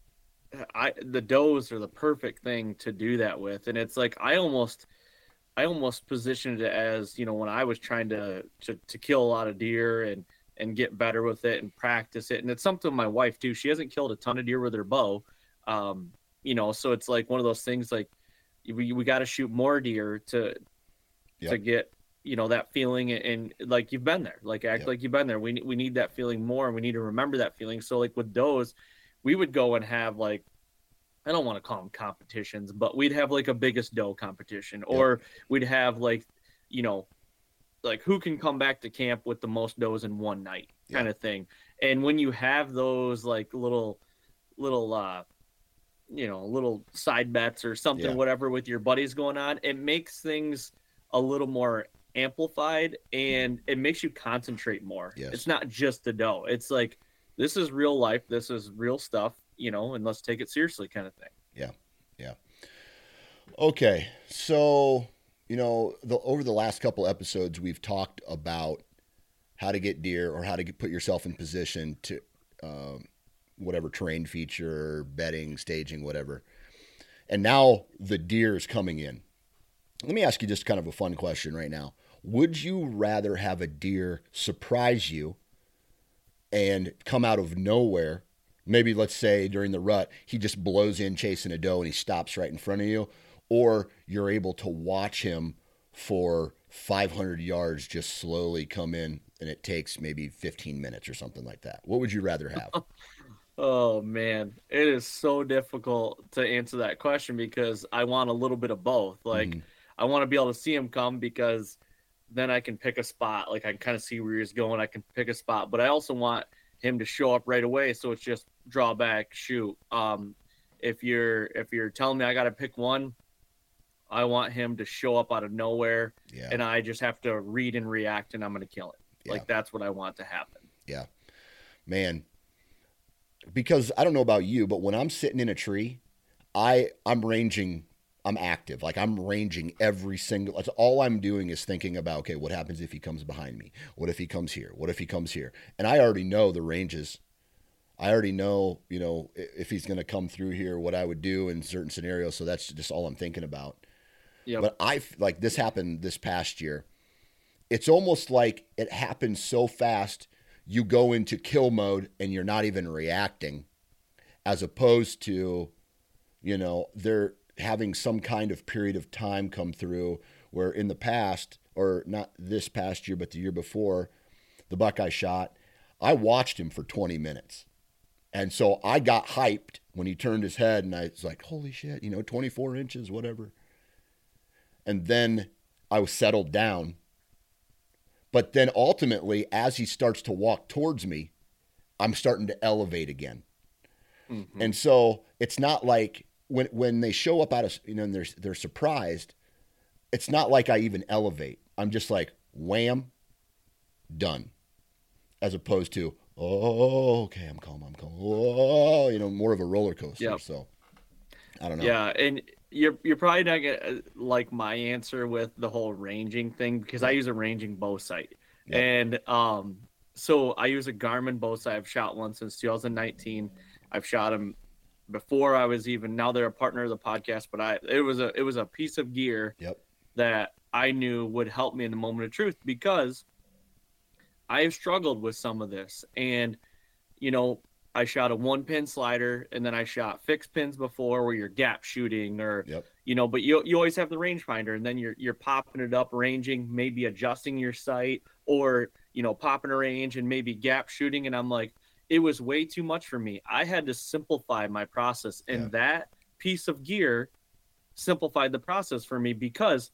I, the does are the perfect thing to do that with. And it's like, I almost, I almost positioned it as, you know, when I was trying to, to, to kill a lot of deer and, and get better with it and practice it. And it's something my wife too. She hasn't killed a ton of deer with her bow. Um, you know, so it's like one of those things, like we, we got to shoot more deer to, yep. to get, you know, that feeling. And, and like, you've been there, like act yep. like you've been there. We we need that feeling more, and we need to remember that feeling. So like with does, we would go and have like, I don't want to call them competitions, but we'd have like a biggest doe competition, or yep. we'd have like, you know, like who can come back to camp with the most does in one night kind yep. of thing. And when you have those like little, little, uh, you know, little side bets or something, yeah. whatever, with your buddies going on, it makes things a little more amplified, and it makes you concentrate more. Yes. It's not just the doe. It's like, this is real life. This is real stuff. You know, and let's take it seriously kind of thing. Yeah. Yeah. Okay. So, you know, the, over the last couple episodes, we've talked about how to get deer, or how to get, put yourself in position to, um, whatever terrain feature, bedding, staging, whatever. And now the deer is coming in. Let me ask you just kind of a fun question right now. Would you rather have a deer surprise you and come out of nowhere? Maybe, let's say during the rut, he just blows in chasing a doe and he stops right in front of you, or you're able to watch him for five hundred yards just slowly come in, and it takes maybe fifteen minutes or something like that. What would you rather have? Oh man, it is so difficult to answer that question, because I want a little bit of both. Like, mm-hmm. I want to be able to see him come, because then I can pick a spot. Like, I can kind of see where he's going. I can pick a spot, but I also want him to show up right away. So it's just draw back, shoot. Um, if you're, if you're telling me I got to pick one, I want him to show up out of nowhere, yeah. and I just have to read and react, and I'm going to kill it. Yeah. Like, that's what I want to happen. Yeah, man. Because I don't know about you, but when I'm sitting in a tree, I I'm ranging, I'm active. Like, I'm ranging every single, that's all I'm doing is thinking about, okay, what happens if he comes behind me? What if he comes here? What if he comes here? And I already know the ranges. I already know, you know, if he's going to come through here, what I would do in certain scenarios. So that's just all I'm thinking about. Yep. But I, like, this happened this past year. It's almost like it happened so fast, you go into kill mode and you're not even reacting, as opposed to, you know, they're having some kind of period of time come through where in the past, or not this past year, but the year before, the buck I shot, I watched him for twenty minutes. And so I got hyped when he turned his head, and I was like, holy shit, you know, twenty-four inches, whatever. And then I was settled down. But then ultimately, as he starts to walk towards me, I'm starting to elevate again. Mm-hmm. And so it's not like when when they show up out of, you know, and they're, they're surprised, it's not like I even elevate. I'm just like, wham, done. As opposed to, oh, okay, I'm calm, I'm calm. Oh, you know, more of a roller coaster. Yep. So I don't know. Yeah, and you're you're probably not gonna like my answer with the whole ranging thing, because I use a ranging bow sight. Yep. And um so I use a Garmin bow sight. I've shot one since two thousand nineteen. I've shot them before I was even, now they're a partner of the podcast, but I it was a it was a piece of gear yep. that I knew would help me in the moment of truth, because I have struggled with some of this. And you know, I shot a one pin slider, and then I shot fixed pins before where you're gap shooting, or, yep. you know, but you you always have the rangefinder, and then you're, you're popping it up, ranging, maybe adjusting your sight, or, you know, popping a range and maybe gap shooting. And I'm like, it was way too much for me. I had to simplify my process, and yeah. that piece of gear simplified the process for me, because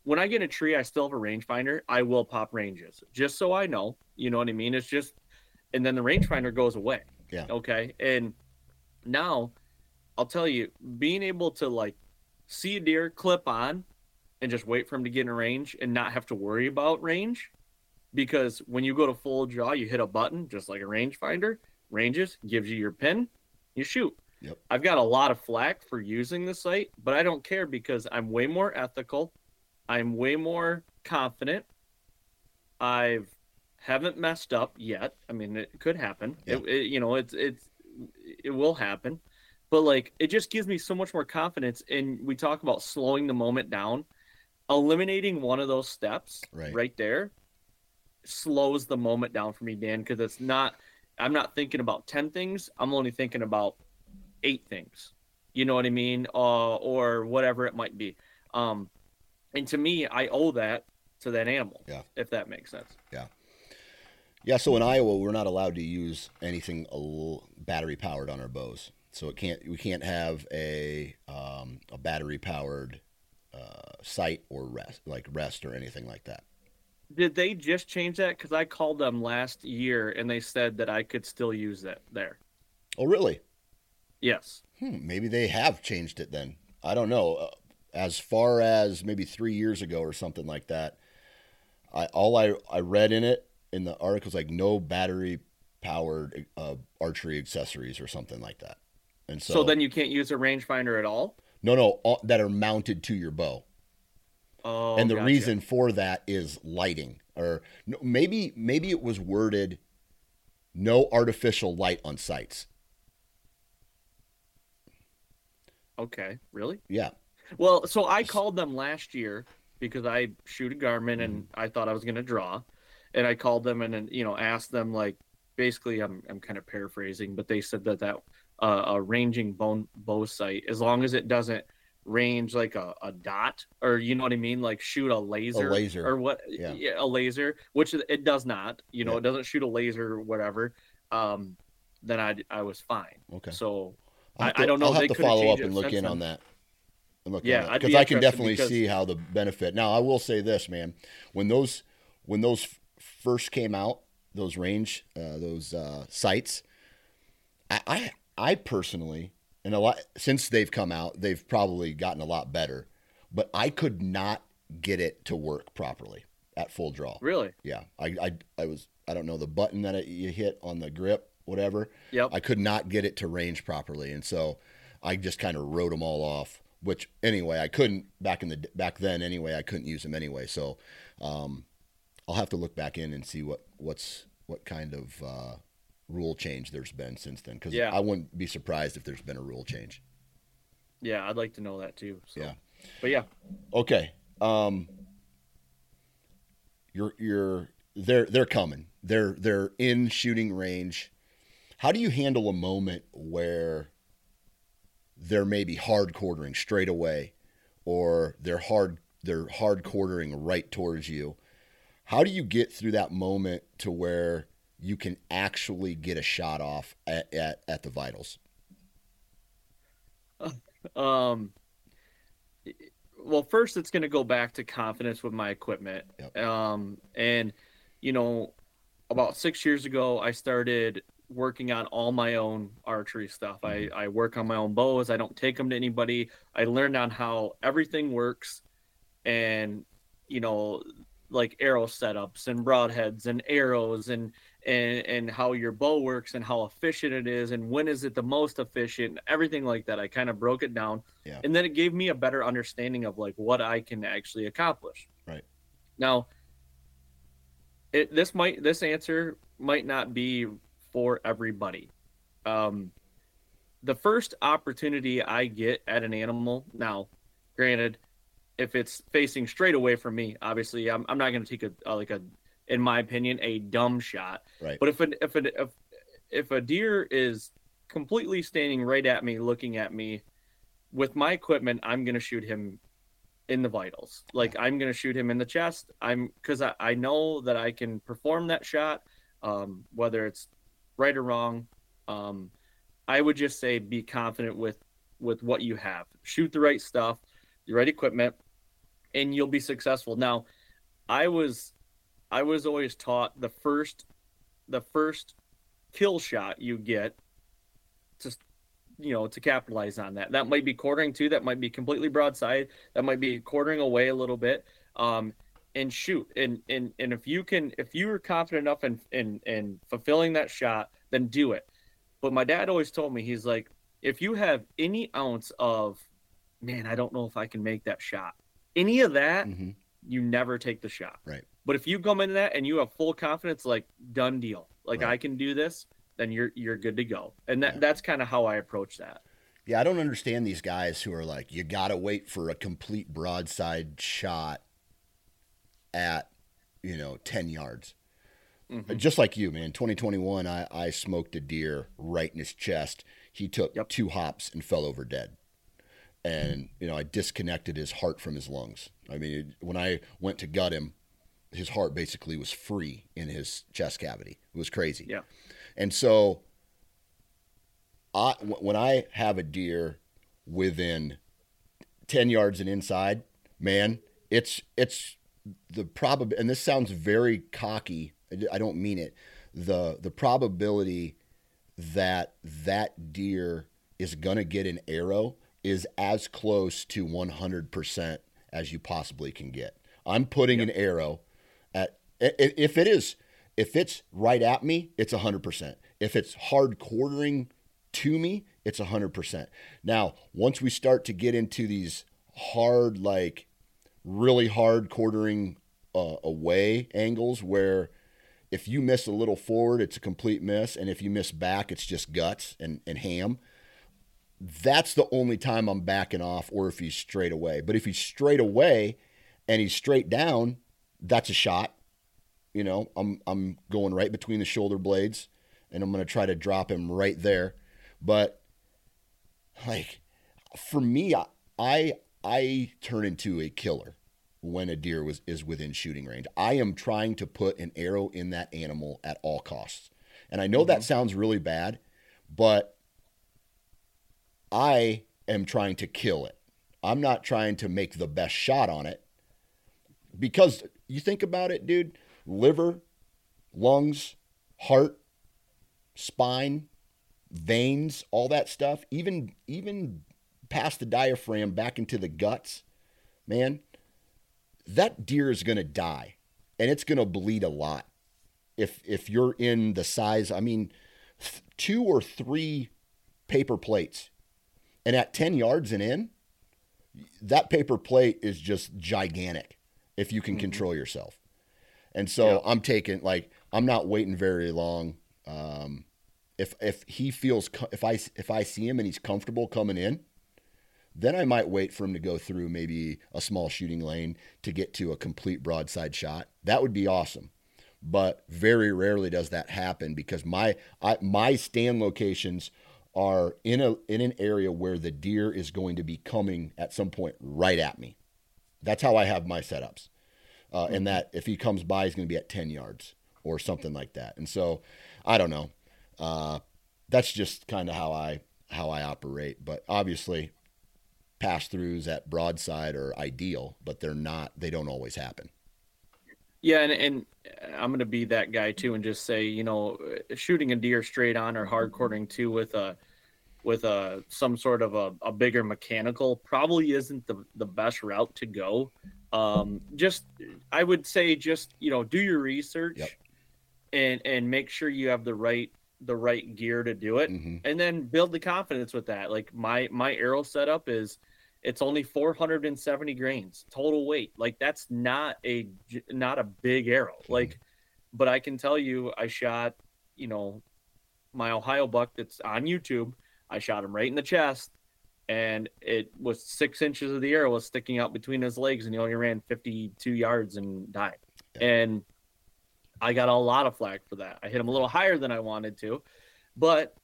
when I get a tree, I still have a rangefinder. I will pop ranges just so I know. You know what I mean? It's just, and then the rangefinder goes away. Yeah. Okay. And now I'll tell you, being able to like see a deer clip on and just wait for him to get in range and not have to worry about range. Because when you go to full draw, you hit a button just like a rangefinder, ranges, gives you your pin, you shoot. Yep. I've got a lot of flack for using the sight, but I don't care because I'm way more ethical. I'm way more confident. I've haven't messed up yet. I mean, it could happen. Yeah. It, it, you know, it's it's it will happen, but like it just gives me so much more confidence. And we talk about slowing the moment down, eliminating one of those steps right, right there slows the moment down for me, Dan, because it's not. I'm not thinking about ten things. I'm only thinking about eight things. You know what I mean? Uh, or whatever it might be. Um, and to me, I owe that to that animal. Yeah. If that makes sense. Yeah. Yeah. So in Iowa, we're not allowed to use anything battery powered on our bows. So it can't. We can't have a um, a battery powered uh, sight or rest, like rest or anything like that. Did they just change that? Because I called them last year and they said that I could still use that there. Oh, really? Yes. Hmm, maybe they have changed it then. I don't know. Uh, as far as maybe three years ago or something like that, I all I, I read in it in the article was like no battery powered uh, archery accessories or something like that. And so, So then you can't use a rangefinder at all? No, no, all, that are mounted to your bow. Oh, and the gotcha. reason for that is lighting, or no, maybe maybe it was worded no artificial light on sights. Okay, really? Yeah. Well, so I called them last year because I shoot a Garmin and Mm-hmm. I thought I was going to draw, and I called them and, and you know asked them like basically I'm I'm kind of paraphrasing, but they said that that uh, a ranging bone bow sight, as long as it doesn't range like a, a dot, or you know what I mean, like shoot a laser, A laser. or what, Yeah. yeah, a laser, which it does not, you know, Yeah. it doesn't shoot a laser or whatever. Um, then I I was fine. Okay. So I'll have to, I, I don't know. I'll have they to could've follow changed up and it look since in then. on that. And look Yeah, on that. I'd Because be I can interested definitely because- see how the benefit. Now, I will say this, man. When those when those f- first came out, those range, uh, those uh, sights, I, I I personally, and a lot since they've come out, they've probably gotten a lot better. But I could not get it to work properly at full draw. Really? Yeah, I I, I was I don't know the button that it, you hit on the grip, whatever. Yep. I could not get it to range properly, and so I just kind of wrote them all off. Which anyway, I couldn't back in the back then. Anyway, I couldn't use them anyway. So um, I'll have to look back in and see what what's what kind of uh, rule change there's been since then. Because Yeah. I wouldn't be surprised if there's been a rule change. Yeah, I'd like to know that too. So. Yeah. But yeah. Okay. Um, you're you're they're they're coming. They're they're in shooting range. How do you handle a moment where they're maybe hard quartering straight away, or they're hard they're hard quartering right towards you? How do you get through that moment to where you can actually get a shot off at at, at the vitals? Um. Well, first it's going to go back to confidence with my equipment. Yep. Um, and you know, about six years ago, I started working on all my own archery stuff. Mm-hmm. I I work on my own bows. I don't take them to anybody. I learned on how everything works, and you know, like arrow setups and broadheads and arrows and and and how your bow works and how efficient it is and when is it the most efficient, everything like that. I kind of broke it down. Yeah. And then it gave me a better understanding of like what I can actually accomplish. Right. Now, it this might this answer might not be for everybody. Um, the first opportunity I get at an animal, now, granted, if it's facing straight away from me, obviously I'm I'm not going to take a, a like a, in my opinion, a dumb shot. Right. But if an if an if if a deer is completely standing right at me, looking at me, with my equipment, I'm going to shoot him in the vitals. Like I'm going to shoot him in the chest. I'm because I, I know that I can perform that shot, um, whether it's right or wrong. Um, I would just say be confident with with what you have. Shoot the right stuff, the right equipment, and you'll be successful. Now, I was I was always taught the first the first kill shot you get to you know to capitalize on that. That might be quartering two, that might be completely broadside, that might be quartering away a little bit. Um, and shoot. And and and if you can if you are confident enough in in in fulfilling that shot, then do it. But my dad always told me, he's like, if you have any ounce of, man, I don't know if I can make that shot, any of that, mm-hmm. you never take the shot. Right. But if you come into that and you have full confidence, like done deal, like right. I can do this, then you're you're good to go. And that yeah. that's kind of how I approach that. Yeah, I don't understand these guys who are like, you got to wait for a complete broadside shot at, you know, ten yards. Mm-hmm. Just like you, man. twenty twenty-one, I, I smoked a deer right in his chest. He took yep. two hops and fell over dead. And, you know, I disconnected his heart from his lungs. I mean, it, when I went to gut him, his heart basically was free in his chest cavity. It was crazy. Yeah. And so I, when I have a deer within ten yards and inside, man, it's, it's the probability, and this sounds very cocky, I don't mean it, the the probability that that deer is going to get an arrow is as close to one hundred percent as you possibly can get. I'm putting yep. an arrow at, if it is, if it's right at me, it's one hundred percent. If it's hard quartering to me, it's one hundred percent. Now, once we start to get into these hard, like really hard quartering uh, away angles where if you miss a little forward, it's a complete miss. And if you miss back, it's just guts and, and ham. That's the only time I'm backing off, or if he's straight away. But if he's straight away and he's straight down, that's a shot. You know, I'm I'm going right between the shoulder blades, and I'm going to try to drop him right there. But, like, for me, I I, I turn into a killer when a deer was is within shooting range. I am trying to put an arrow in that animal at all costs. And I know mm-hmm. that sounds really bad, but I am trying to kill it. I'm not trying to make the best shot on it. Because you think about it, dude, liver, lungs, heart, spine, veins, all that stuff, even even past the diaphragm back into the guts, man, that deer is going to die, and it's going to bleed a lot. If if you're in the size, I mean, th- two or three paper plates, and at ten yards and in, that paper plate is just gigantic if you can mm-hmm. control yourself. And so yeah. I'm taking, like, I'm not waiting very long. Um, if if he feels, if I if I see him and he's comfortable coming in, then I might wait for him to go through maybe a small shooting lane to get to a complete broadside shot. That would be awesome. But very rarely does that happen because my I, my stand locations are in a in an area where the deer is going to be coming at some point right at me. That's how I have my setups. Uh, mm-hmm. And that if he comes by, he's going to be at ten yards or something like that. And so I don't know. Uh, that's just kind of how I how I operate. But obviously, pass-throughs at broadside are ideal, but they're not, they don't always happen. Yeah, and, and I'm going to be that guy too and just say, you know, shooting a deer straight on or hard quartering two with a with a some sort of a, a bigger mechanical probably isn't the, the best route to go. Um, just I would say just, you know, do your research yep. and and make sure you have the right the right gear to do it, mm-hmm. and then build the confidence with that. Like my my arrow setup is it's only four hundred seventy grains total weight. Like that's not a not a big arrow. Mm-hmm. Like, but I can tell you, I shot, you know, my Ohio buck that's on YouTube. I shot him right in the chest, and it was six inches of the arrow was sticking out between his legs, and he only ran fifty-two yards and died. Yeah. And I got a lot of flack for that. I hit him a little higher than I wanted to, but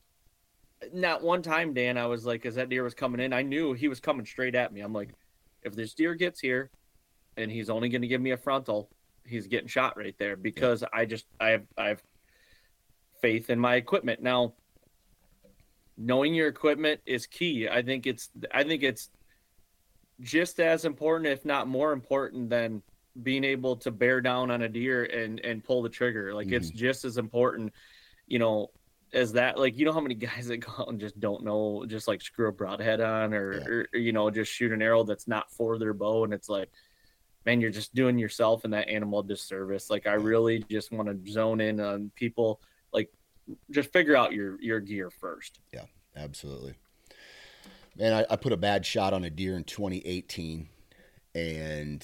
not one time, Dan, I was like, as that deer was coming in, I knew he was coming straight at me. I'm like, if this deer gets here and he's only going to give me a frontal, he's getting shot right there because yeah. I just, I have, I have faith in my equipment. Now, knowing your equipment is key. I think it's, I think it's just as important, if not more important, than being able to bear down on a deer and and pull the trigger. Like, mm-hmm. It's just as important, you know, as that. Like, you know how many guys that go out and just don't know, just like screw a broadhead on, or, yeah. or you know, just shoot an arrow that's not for their bow, and it's like, man, you're just doing yourself and that animal a disservice. Like, I really just want to zone in on people, like, just figure out your your gear first. Yeah, absolutely. Man, I, I put a bad shot on a deer in twenty eighteen, and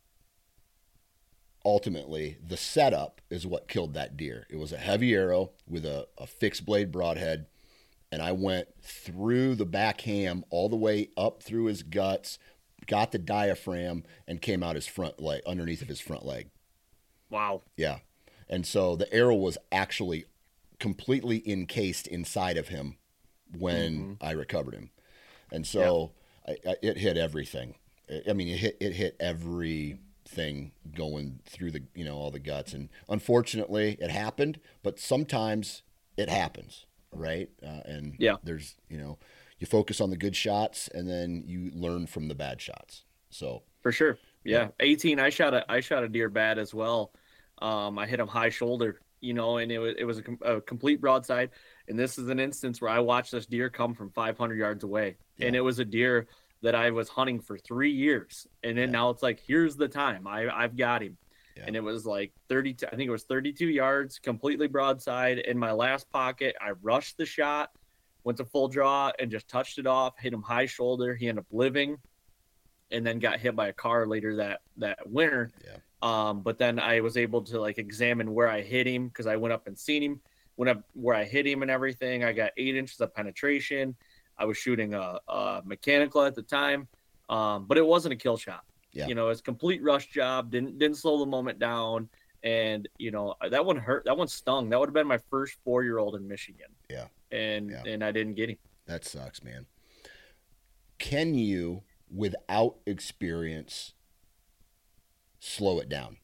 ultimately the setup is what killed that deer. It was a heavy arrow with a, a fixed blade broadhead, and I went through the back ham all the way up through his guts, got the diaphragm, and came out his front leg, underneath of his front leg. Wow. Yeah. And so the arrow was actually completely encased inside of him when mm-hmm. I recovered him. And so yeah. I, I, it hit everything. I mean, it hit, it hit everything going through the, you know, all the guts. And unfortunately it happened, but sometimes it happens. Right. Uh, and yeah. there's, you know, you focus on the good shots and then you learn from the bad shots. So for sure. Yeah. yeah. eighteen, I shot a, I shot a deer bad as well. Um, I hit him high shoulder, you know, and it was, it was a, a complete broadside. And this is an instance where I watched this deer come from five hundred yards away. Yeah. And it was a deer that I was hunting for three years. And then yeah. now it's like, here's the time. I, I've got him. Yeah. And it was like thirty, I think it was thirty-two yards, completely broadside in my last pocket. I rushed the shot, went to full draw and just touched it off, hit him high shoulder. He ended up living and then got hit by a car later that, that winter. Yeah. Um, but then I was able to like examine where I hit him, because I went up and seen him, went up where I hit him and everything. I got eight inches of penetration. I was shooting a, a mechanical at the time, um, but it wasn't a kill shot. Yeah. You know, it's a complete rush job. Didn't didn't slow the moment down, and you know that one hurt. That one stung. That would have been my first four year old in Michigan. Yeah. And yeah. and I didn't get him. That sucks, man. Can you, without experience, slow it down?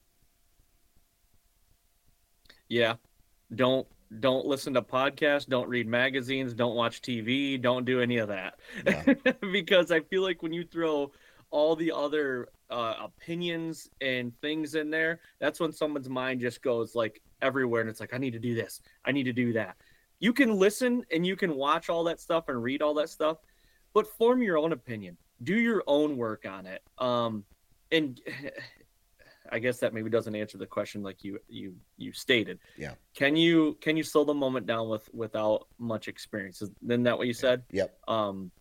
Yeah. Don't don't listen to podcasts, don't read magazines, don't watch T V, don't do any of that. Yeah. Because I feel like when you throw all the other uh, opinions and things in there, that's when someone's mind just goes like everywhere. And it's like, I need to do this. I need to do that. You can listen and you can watch all that stuff and read all that stuff, but form your own opinion. Do your own work on it. Um, and I guess that maybe doesn't answer the question like you you you stated. Yeah. Can you can you slow the moment down with without much experience? Isn't that what you said? Yep. Um.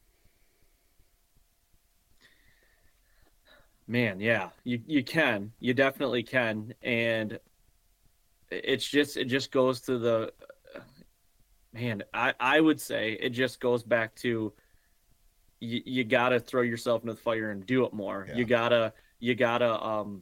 Man, yeah, you you can, you definitely can, and it's just it just goes to the man. I I would say it just goes back to you you gotta throw yourself into the fire and do it more. Yeah. You gotta you gotta um.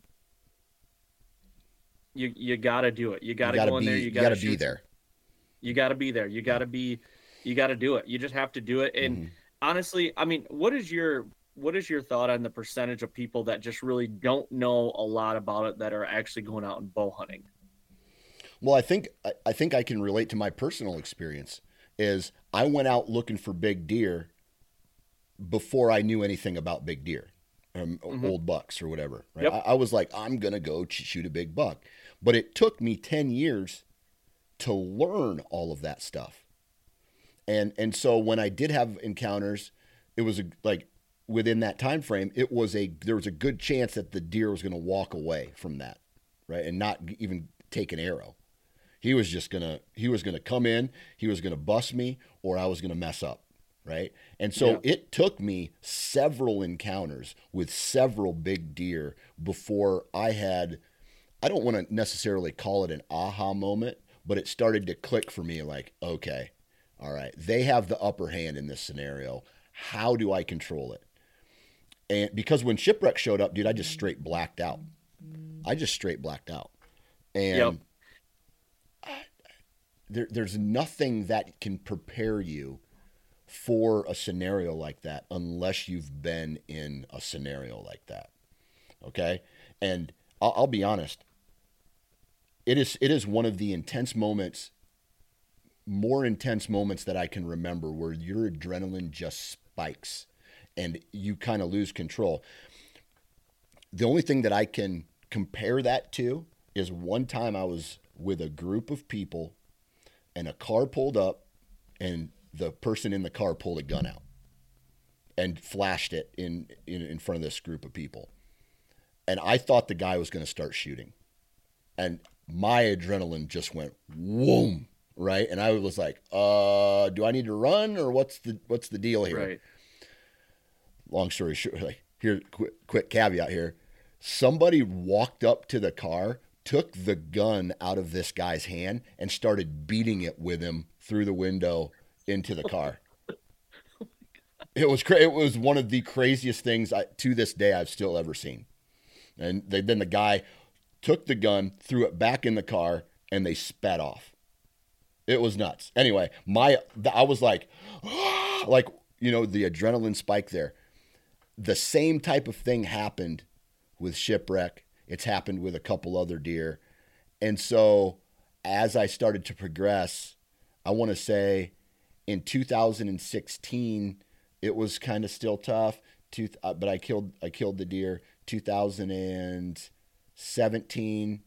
You you gotta do it. You gotta, you gotta go in be, there. You gotta, you gotta be there. You gotta be there. You gotta be. You gotta do it. You just have to do it. And mm-hmm. honestly, I mean, what is your what is your thought on the percentage of people that just really don't know a lot about it that are actually going out and bow hunting? Well, I think I, I think I can relate to my personal experience. Is I went out looking for big deer before I knew anything about big deer. Um, mm-hmm. Old bucks or whatever. Right? Yep. I, I was like, I'm going to go ch- shoot a big buck. But it took me ten years to learn all of that stuff. And and so when I did have encounters, it was a, like within that time frame, it was a there was a good chance that the deer was going to walk away from that, right? And not even take an arrow. He was just going to he was going to come in, he was going to bust me, or I was going to mess up. Right. And so yeah. it took me several encounters with several big deer before I had, I don't want to necessarily call it an aha moment, but it started to click for me like, okay, all right, they have the upper hand in this scenario. How do I control it? And because when Shipwreck showed up, dude, I just straight blacked out. I just straight blacked out. And yep. I, there, there's nothing that can prepare you for a scenario like that unless you've been in a scenario like that. Okay? And I'll, I'll be honest, it is it is one of the intense moments, more intense moments that I can remember where your adrenaline just spikes and you kind of lose control. The only thing that I can compare that to is one time I was with a group of people and a car pulled up and the person in the car pulled a gun out and flashed it in, in, in front of this group of people. And I thought the guy was going to start shooting. And my adrenaline just went whoom, right? And I was like, uh, do I need to run or what's the what's the deal here? Right. Long story short, like, here, quick, quick caveat here. Somebody walked up to the car, took the gun out of this guy's hand, and started beating it with him through the window into the car. It was cra- It was one of the craziest things I, to this day I've still ever seen. And they, then the guy took the gun, threw it back in the car, and they sped off. It was nuts. Anyway, my I was like, like, you know, the adrenaline spike there. The same type of thing happened with Shipwreck. It's happened with a couple other deer. And so as I started to progress, I want to say in two thousand sixteen, it was kind of still tough, to, uh, but I killed I killed the deer. two thousand seventeen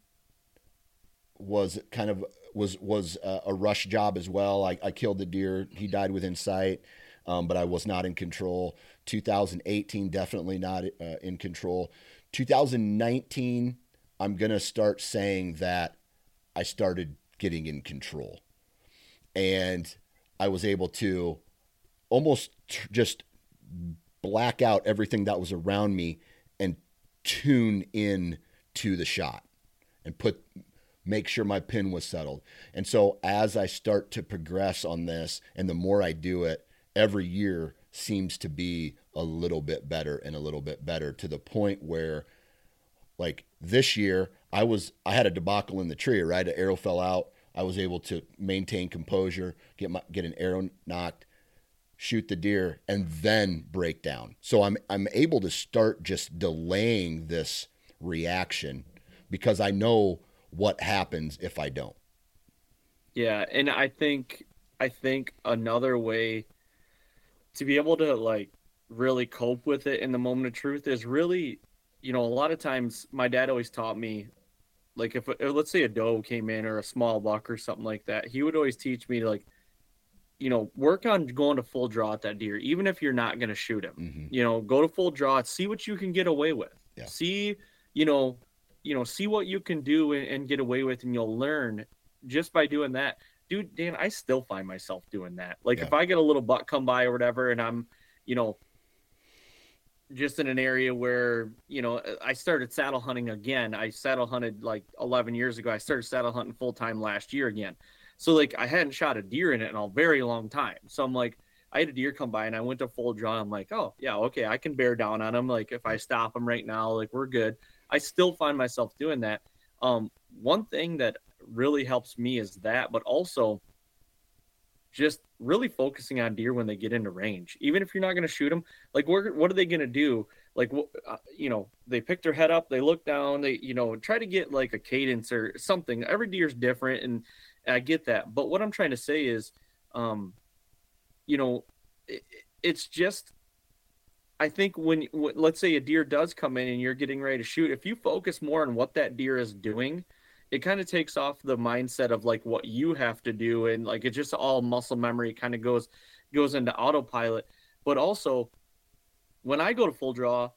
was kind of was was a, a rush job as well. I, I killed the deer. He died within sight, um, but I was not in control. two thousand eighteen, definitely not uh, in control. two thousand nineteen, I'm going to start saying that I started getting in control. And I was able to almost t- just black out everything that was around me and tune in to the shot and put make sure my pin was settled. And so as I start to progress on this, and the more I do it, every year seems to be a little bit better and a little bit better, to the point where, like, this year I was I had a debacle in the tree, right? An arrow fell out. I was able to maintain composure, get my get an arrow knocked, shoot the deer, and then break down. So I'm I'm able to start just delaying this reaction because I know what happens if I don't. Yeah, and I think I think another way to be able to, like, really cope with it in the moment of truth is really, you know, a lot of times my dad always taught me, like, if, if let's say a doe came in or a small buck or something like that, he would always teach me to, like, you know, work on going to full draw at that deer, even if you're not going to shoot him. Mm-hmm. You know, go to full draw, see what you can get away with. Yeah. See, you know, you know, see what you can do and, and get away with, and you'll learn just by doing that. Dude, Dan, I still find myself doing that. Like, yeah. If I get a little buck come by or whatever, and I'm, you know, just in an area where, you know, I started saddle hunting again. I saddle hunted like eleven years ago. I started saddle hunting full time last year again. So, like, I hadn't shot a deer in it in a very long time. So I'm like, I had a deer come by and I went to full draw. I'm like, oh yeah, okay, I can bear down on him. Like, if I stop him right now, like, we're good. I still find myself doing that. Um, one thing that really helps me is that, but also just really focusing on deer when they get into range. Even if you're not going to shoot them, like, what, what are they going to do? Like, uh, you know, they pick their head up, they look down, they, you know, try to get like a cadence or something. Every deer's different, and I get that. But what I'm trying to say is, um, you know, it, it's just, I think when, when, let's say a deer does come in and you're getting ready to shoot, if you focus more on what that deer is doing, it kind of takes off the mindset of, like, what you have to do. And, like, it just all muscle memory kind of goes, goes into autopilot. But also, when I go to full draw,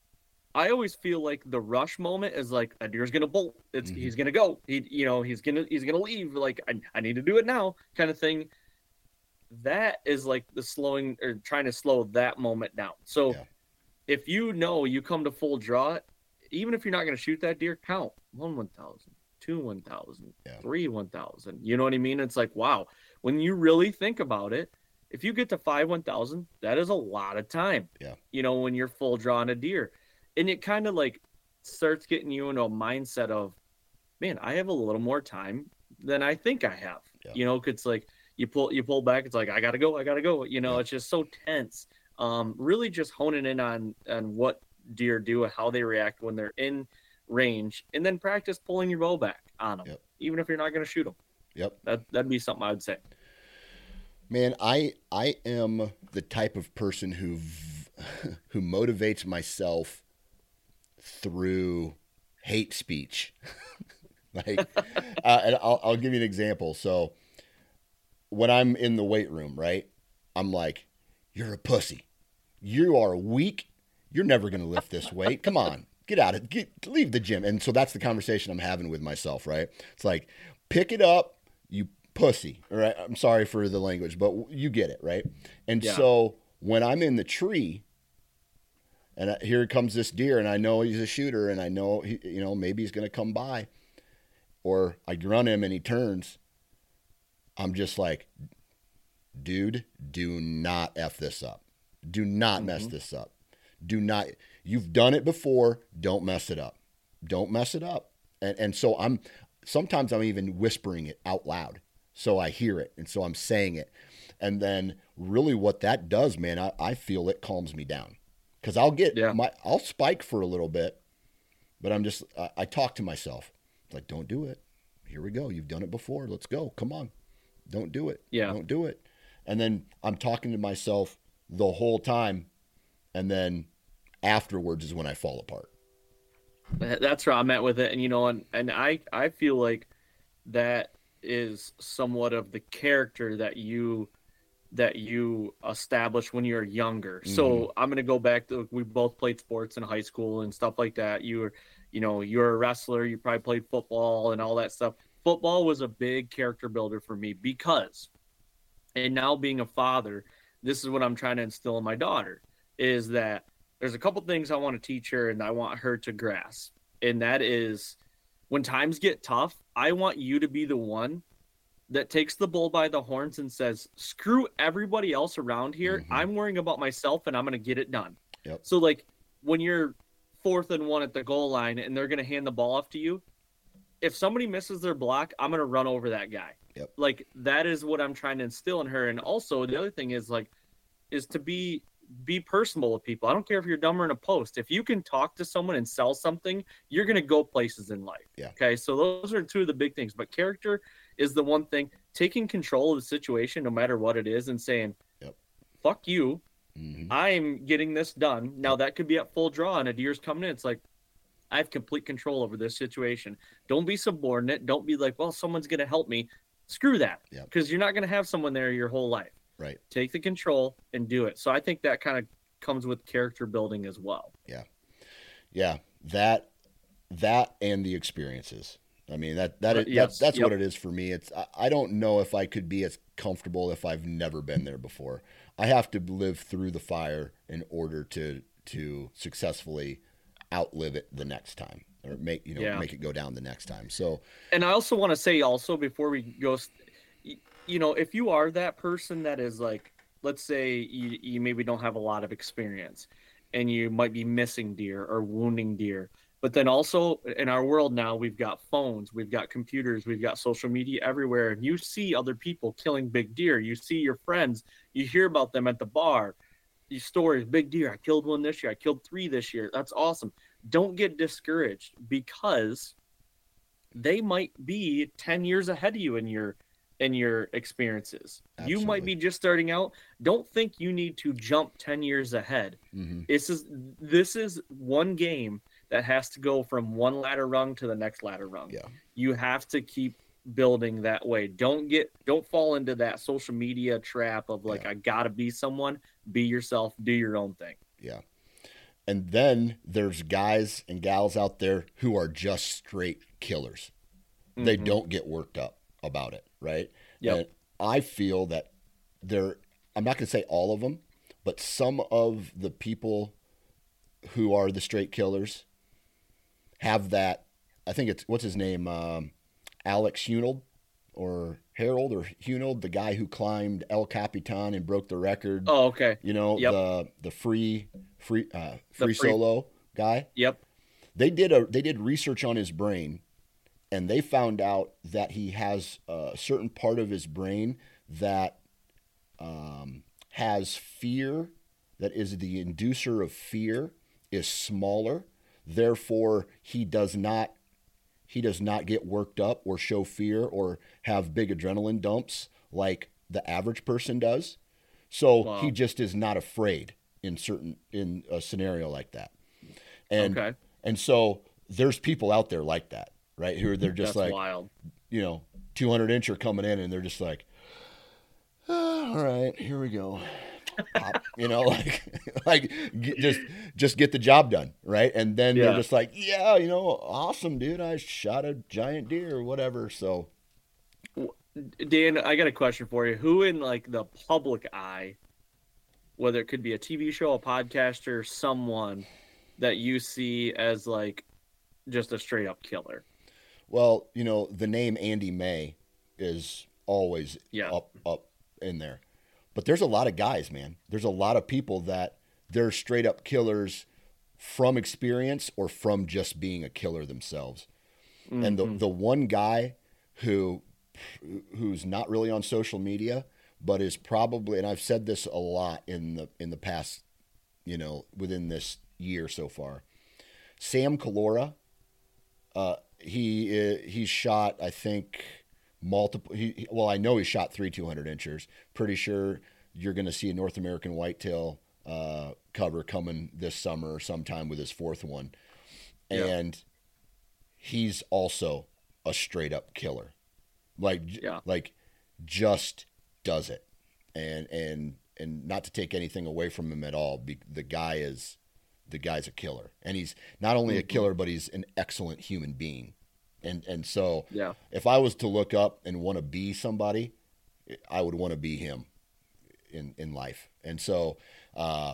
I always feel like the rush moment is like, a deer's going to bolt. It's, mm-hmm. He's going to go, he, you know, he's going to, he's going to leave. Like, I, I need to do it now kind of thing. That is like the slowing, or trying to slow that moment down. So yeah. If you know you come to full draw, even if you're not going to shoot that deer, count one, one thousand, two, one thousand, yeah. three, one thousand. You know what I mean? It's like, wow, when you really think about it, if you get to five, one thousand, that is a lot of time, yeah. you know, when you're full draw on a deer. And it kind of like starts getting you into a mindset of, man, I have a little more time than I think I have, yeah. you know, it's like, You pull, you pull back. It's like, I gotta go, I gotta go. You know, yeah. It's just so tense. Um, really, just honing in on on what deer do and how they react when they're in range, and then practice pulling your bow back on them, yep. even if you're not gonna shoot them. Yep, that that'd be something I would say. Man, I I am the type of person who who motivates myself through hate speech. Like, uh, and I'll, I'll give you an example. So when I'm in the weight room, right, I'm like, you're a pussy. You are weak. You're never going to lift this weight. Come on, get out of get, leave the gym. And so that's the conversation I'm having with myself, right? It's like, pick it up, you pussy. All right. I'm sorry for the language, but you get it, right? And yeah. So when I'm in the tree, and here comes this deer, and I know he's a shooter, and I know he, you know, maybe he's going to come by, or I run him and he turns. I'm just like, dude, do not F this up. Do not mm-hmm. mess this up. Do not. You've done it before. Don't mess it up. Don't mess it up. And and so I'm sometimes I'm even whispering it out loud, so I hear it, and so I'm saying it. And then really, what that does, man, I, I feel it calms me down. Because I'll get yeah. my, I'll spike for a little bit, but I'm just, I, I talk to myself. It's like, don't do it. Here we go. You've done it before. Let's go. Come on. Don't do it. Yeah. Don't do it. And then I'm talking to myself the whole time. And then afterwards is when I fall apart. That's where I'm at with it. And, you know, and, and I, I feel like that is somewhat of the character that you that you establish when you're younger. Mm-hmm. So I'm going to go back to, we both played sports in high school and stuff like that. You were, you know, you're a wrestler, you probably played football and all that stuff. Football was a big character builder for me because, and now being a father, this is what I'm trying to instill in my daughter, is that there's a couple things I want to teach her and I want her to grasp. And that is, when times get tough, I want you to be the one that takes the bull by the horns and says, screw everybody else around here. Mm-hmm. I'm worrying about myself and I'm going to get it done. Yep. So like when you're fourth and one at the goal line and they're going to hand the ball off to you, if somebody misses their block, I'm going to run over that guy. Yep. Like that is what I'm trying to instill in her. And also the other thing is like, is to be, be personable with people. I don't care if you're dumber in a post. If you can talk to someone and sell something, you're going to go places in life. Yeah. Okay. So those are two of the big things, but character is the one thing. Taking control of the situation, no matter what it is, and saying, yep. fuck you. Mm-hmm. I'm getting this done. Now that could be at full draw and a deer's coming in. It's like, I have complete control over this situation. Don't be subordinate. Don't be like, well, someone's going to help me. Screw that. Because yep. you're not going to have someone there your whole life. Right. Take the control and do it. So I think that kind of comes with character building as well. Yeah. Yeah. That, that and the experiences. I mean, that, that, is, yes. that that's yep. what it is for me. It's, I, I don't know if I could be as comfortable if I've never been there before. I have to live through the fire in order to, to successfully outlive it the next time, or make, you know, yeah. make it go down the next time. So, and I also want to say also before we go, you know, if you are that person that is like, let's say you, you maybe don't have a lot of experience and you might be missing deer or wounding deer. But then also in our world now, we've got phones, we've got computers, we've got social media everywhere. And you see other people killing big deer. You see your friends, you hear about them at the bar. These stories, big deer, I killed one this year, I killed three this year. That's awesome. Don't get discouraged because they might be ten years ahead of you in your in your experiences. Absolutely. You might be just starting out. Don't think you need to jump ten years ahead. Mm-hmm. This is this is one game that has to go from one ladder rung to the next ladder rung. Yeah. You have to keep building that way. Don't get don't fall into that social media trap of like, yeah. I gotta be someone. Be yourself, do your own thing. Yeah. And then there's guys and gals out there who are just straight killers. Mm-hmm. They don't get worked up about it, right? Yeah. And I feel that there, I'm not going to say all of them, but some of the people who are the straight killers have that. I think it's, what's his name? Um, Alex Hunold or Harold or Hunold, the guy who climbed El Capitan and broke the record. Oh, okay. You know, yep. the, the free, free, uh, free, free solo guy. Yep. They did a, they did research on his brain, and they found out that he has a certain part of his brain that um, has fear, that is the inducer of fear, is smaller. Therefore, he does not he does not get worked up or show fear or have big adrenaline dumps like the average person does. So wow. he just is not afraid. in certain in a scenario like that. And okay. and so there's people out there like that, right? Who are they're just That's like, wild. you know, two hundred incher coming in, and they're just like, oh, all right, here we go. Pop, you know, like, like get, just just get the job done, right? And then Yeah. they're just like, yeah, you know, awesome, dude. I shot a giant deer or whatever. So, Dan, I got a question for you. Who in like the public eye, whether it could be a T V show, a podcaster, someone that you see as like just a straight up killer? well, you know, the name Andy May is always Yeah. up up in there. But there's a lot of guys, man. There's a lot of people that they're straight up killers from experience or from just being a killer themselves. Mm-hmm. And the the one guy who who's not really on social media, but is probably, and I've said this a lot in the in the past, you know, within this year so far, Sam Calora. Uh, he uh, he's shot, I think, multiple. He well, I know he shot three two hundred inchers. Pretty sure you're going to see a North American whitetail uh, cover coming this summer or sometime with his fourth one, Yeah. and he's also a straight up killer, like Yeah. like just does it, and and and not to take anything away from him at all. Be, the guy is the guy's a killer, and he's not only a killer, but he's an excellent human being. And and so Yeah. if I was to look up and want to be somebody, I would want to be him in, in life. And so uh,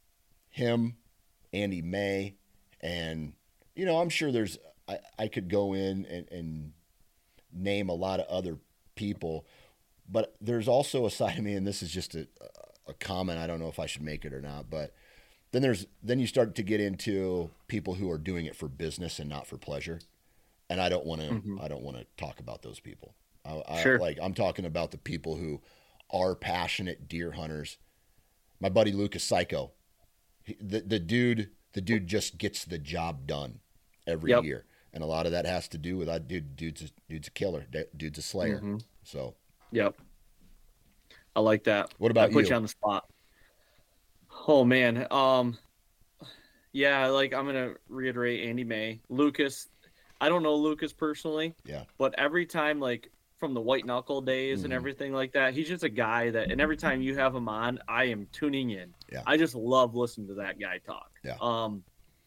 him, Andy May, and, you know, I'm sure there's, I, I could go in and, and name a lot of other people, but there's also a side of me, and this is just a, a comment, I don't know if I should make it or not, but then there's, then you start to get into people who are doing it for business and not for pleasure. And I don't want to. Mm-hmm. I don't want to talk about those people. I, I, sure. Like I'm talking about the people who are passionate deer hunters. My buddy Lucas Psycho, he, the the dude, the dude just gets the job done every yep. year, and a lot of that has to do with that dude. Dude's a, dude's a killer. Dude's a slayer. Mm-hmm. So. Yep. I like that. What about I put you? you on the spot. Oh man. Um. Yeah, like I'm gonna reiterate Andy May, Lucas. I don't know Lucas personally, yeah. But every time, like from the white knuckle days mm-hmm. and everything like that, he's just a guy that, and every time you have him on, I am tuning in. Yeah. I just love listening to that guy talk. Yeah. Um.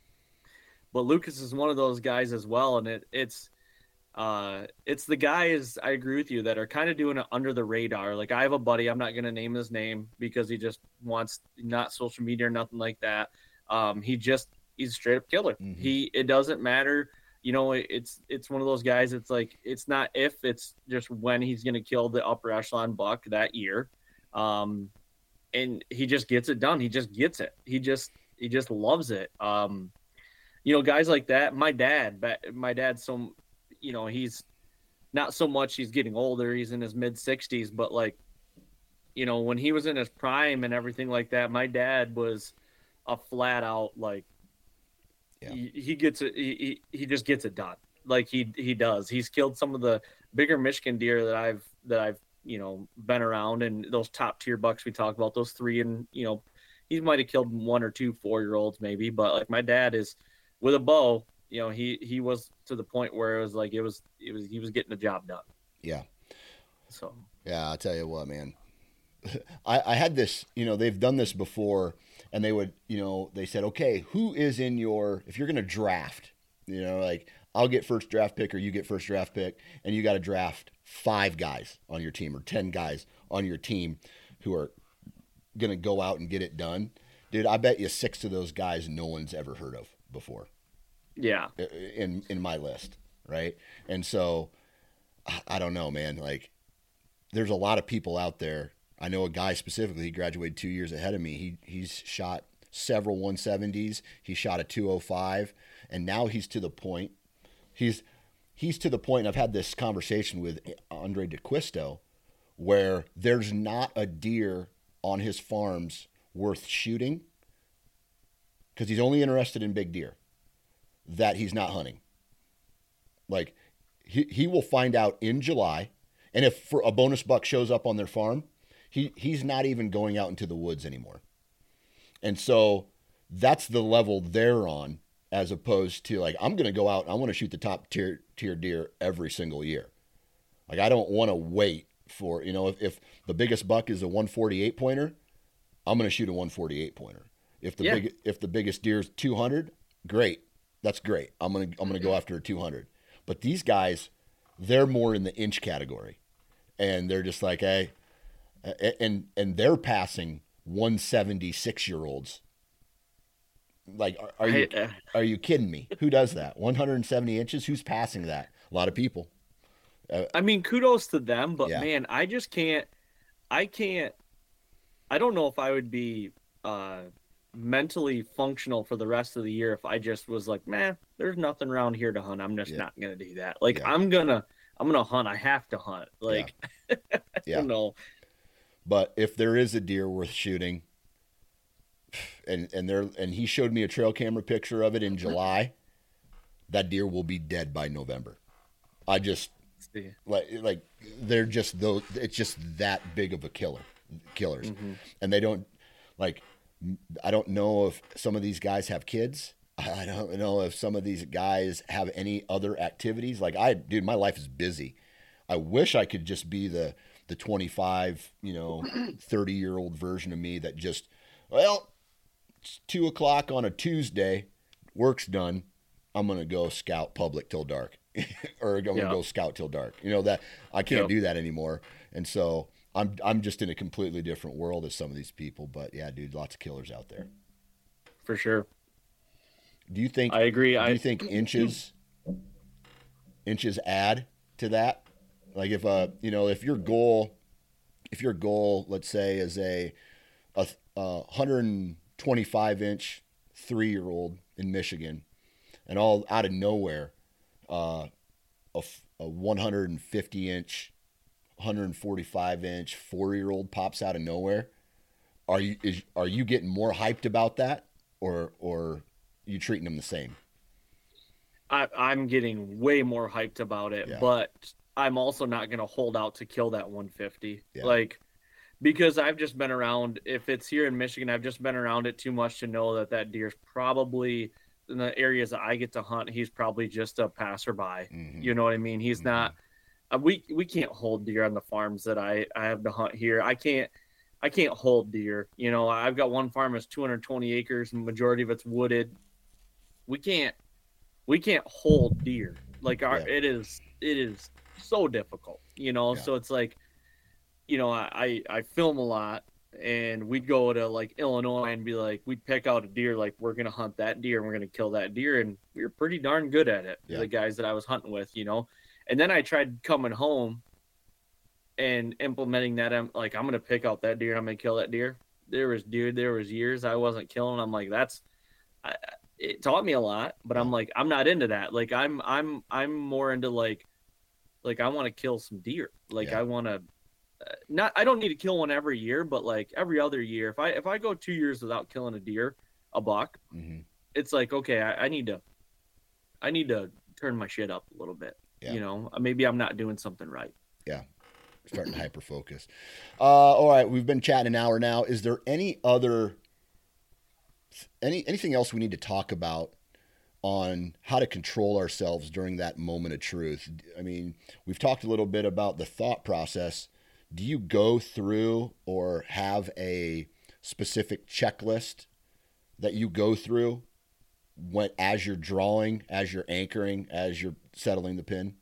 But Lucas is one of those guys as well, and it it's, uh, it's the guys I agree with you that are kind of doing it under the radar. Like I have a buddy, I'm not gonna name his name because he just wants not social media or nothing like that. Um, he just he's a straight up killer. Mm-hmm. He it doesn't matter. You know, it's it's one of those guys. It's like it's not if, it's just when he's going to kill the upper echelon buck that year, um, and he just gets it done. He just gets it. He just he just loves it. Um, you know, guys like that. My dad, my dad's so, you know, he's not so much. He's getting older. He's in his mid sixties, but like, you know, when he was in his prime and everything like that, my dad was a flat out like. Yeah. He, he gets it. He, he just gets it done. Like he he does. He's killed some of the bigger Michigan deer that I've that I've you know been around, and those top tier bucks we talk about. Those three, and you know, he might have killed one or two four year olds maybe, but like my dad is with a bow. You know, he he was to the point where it was like it was it was he was getting the job done. Yeah. So yeah, I'll tell you what, man. I, I had this, you know, they've done this before, and they would, you know, they said, okay, who is in your, if you're going to draft, you know, like I'll get first draft pick or you get first draft pick, and you got to draft five guys on your team or ten guys on your team who are going to go out and get it done. Dude, I bet you six of those guys no one's ever heard of before. Yeah. In, in my list. Right. And so I don't know, man, like there's a lot of people out there. I know a guy specifically, he graduated two years ahead of me. He he's shot several one seventies. He shot a two oh five, and now he's to the point. He's he's to the point. I've had this conversation with Andre DeQuisto, where there's not a deer on his farms worth shooting because he's only interested in big deer that he's not hunting. Like he he will find out in July, and if for a bonus buck shows up on their farm. He he's not even going out into the woods anymore. And so that's the level they're on, as opposed to like, I'm going to go out and I want to shoot the top tier tier deer every single year. Like, I don't want to wait for, you know, if, if the biggest buck is a one forty-eight pointer, I'm going to shoot a one forty-eight pointer. If the yeah. big, if the biggest deer is two hundred, great. That's great. I'm going to, I'm going to go after a two hundred. But these guys, they're more in the inch category, and they're just like, hey, and, and they're passing one seventy-six year olds. Like, are, are you, are you kidding me? Who does that? one hundred seventy inches. Who's passing that? A lot of people. Uh, I mean, kudos to them, but yeah. man, I just can't, I can't, I don't know if I would be uh, mentally functional for the rest of the year if I just was like, man, there's nothing around here to hunt. I'm just yeah. not going to do that. Like, yeah. I'm going to, I'm going to hunt. I have to hunt. Like, yeah. I yeah. don't know. But if there is a deer worth shooting, and, and there, and he showed me a trail camera picture of it in July, that deer will be dead by November. I just, Like, like they're just those. It's just that big of a killer, killers, mm-hmm. and they don't like. I don't know if some of these guys have kids. I don't know if some of these guys have any other activities. Like I, dude, my life is busy. I wish I could just be the the twenty-five, you know, thirty year old version of me that just, well, it's two o'clock on a Tuesday, work's done. I'm gonna go scout public till dark. or I'm gonna yeah. go scout till dark. You know that I can't yep. do that anymore, and so I'm I'm just in a completely different world as some of these people. But yeah, dude, lots of killers out there for sure. Do you think? I agree. Do I... you think inches inches add to that? Like if uh you know if your goal if your goal let's say is a a, a one hundred twenty-five inch three year old in Michigan, and all out of nowhere. Uh, a, a one hundred fifty inch, one hundred forty-five inch four year old pops out of nowhere. Are you is are you getting more hyped about that, or or you treating them the same? I, I'm getting way more hyped about it, yeah. but I'm also not going to hold out to kill that one fifty. Yeah. Like, because I've just been around. If it's here in Michigan, I've just been around it too much to know that that deer's probably. In the areas that I get to hunt, he's probably just a passerby. Mm-hmm. You know what I mean? He's mm-hmm. not. Uh, we we can't hold deer on the farms that I, I have to hunt here. I can't I can't hold deer. You know, I've got one farm that's two hundred twenty acres, and the majority of it's wooded. We can't we can't hold deer. Like our yeah. it is it is so difficult. You know, yeah. so it's like, you know, I I film a lot. And we'd go to like Illinois and be like, we'd pick out a deer, like we're going to hunt that deer and we're going to kill that deer. And we were pretty darn good at it. Yeah. The guys that I was hunting with, you know, and then I tried coming home and implementing that. I'm like, I'm going to pick out that deer and I'm going to kill that deer. There was dude, there was years I wasn't killing. I'm like, that's, I, it taught me a lot, but I'm like, I'm not into that. Like I'm, I'm, I'm more into like, like I want to kill some deer. Like yeah. I want to, Not, I don't need to kill one every year, but like every other year, if I if I go two years without killing a deer, a buck, mm-hmm. it's like okay, I, I need to, I need to turn my shit up a little bit. Yeah. You know, maybe I'm not doing something right. Yeah, starting to hyper focus. Uh, all right, we've been chatting an hour now. Is there any other, any anything else we need to talk about on how to control ourselves during that moment of truth? I mean, we've talked a little bit about the thought process. Do you go through or have a specific checklist that you go through when as you're drawing, as you're anchoring, as you're settling the pin?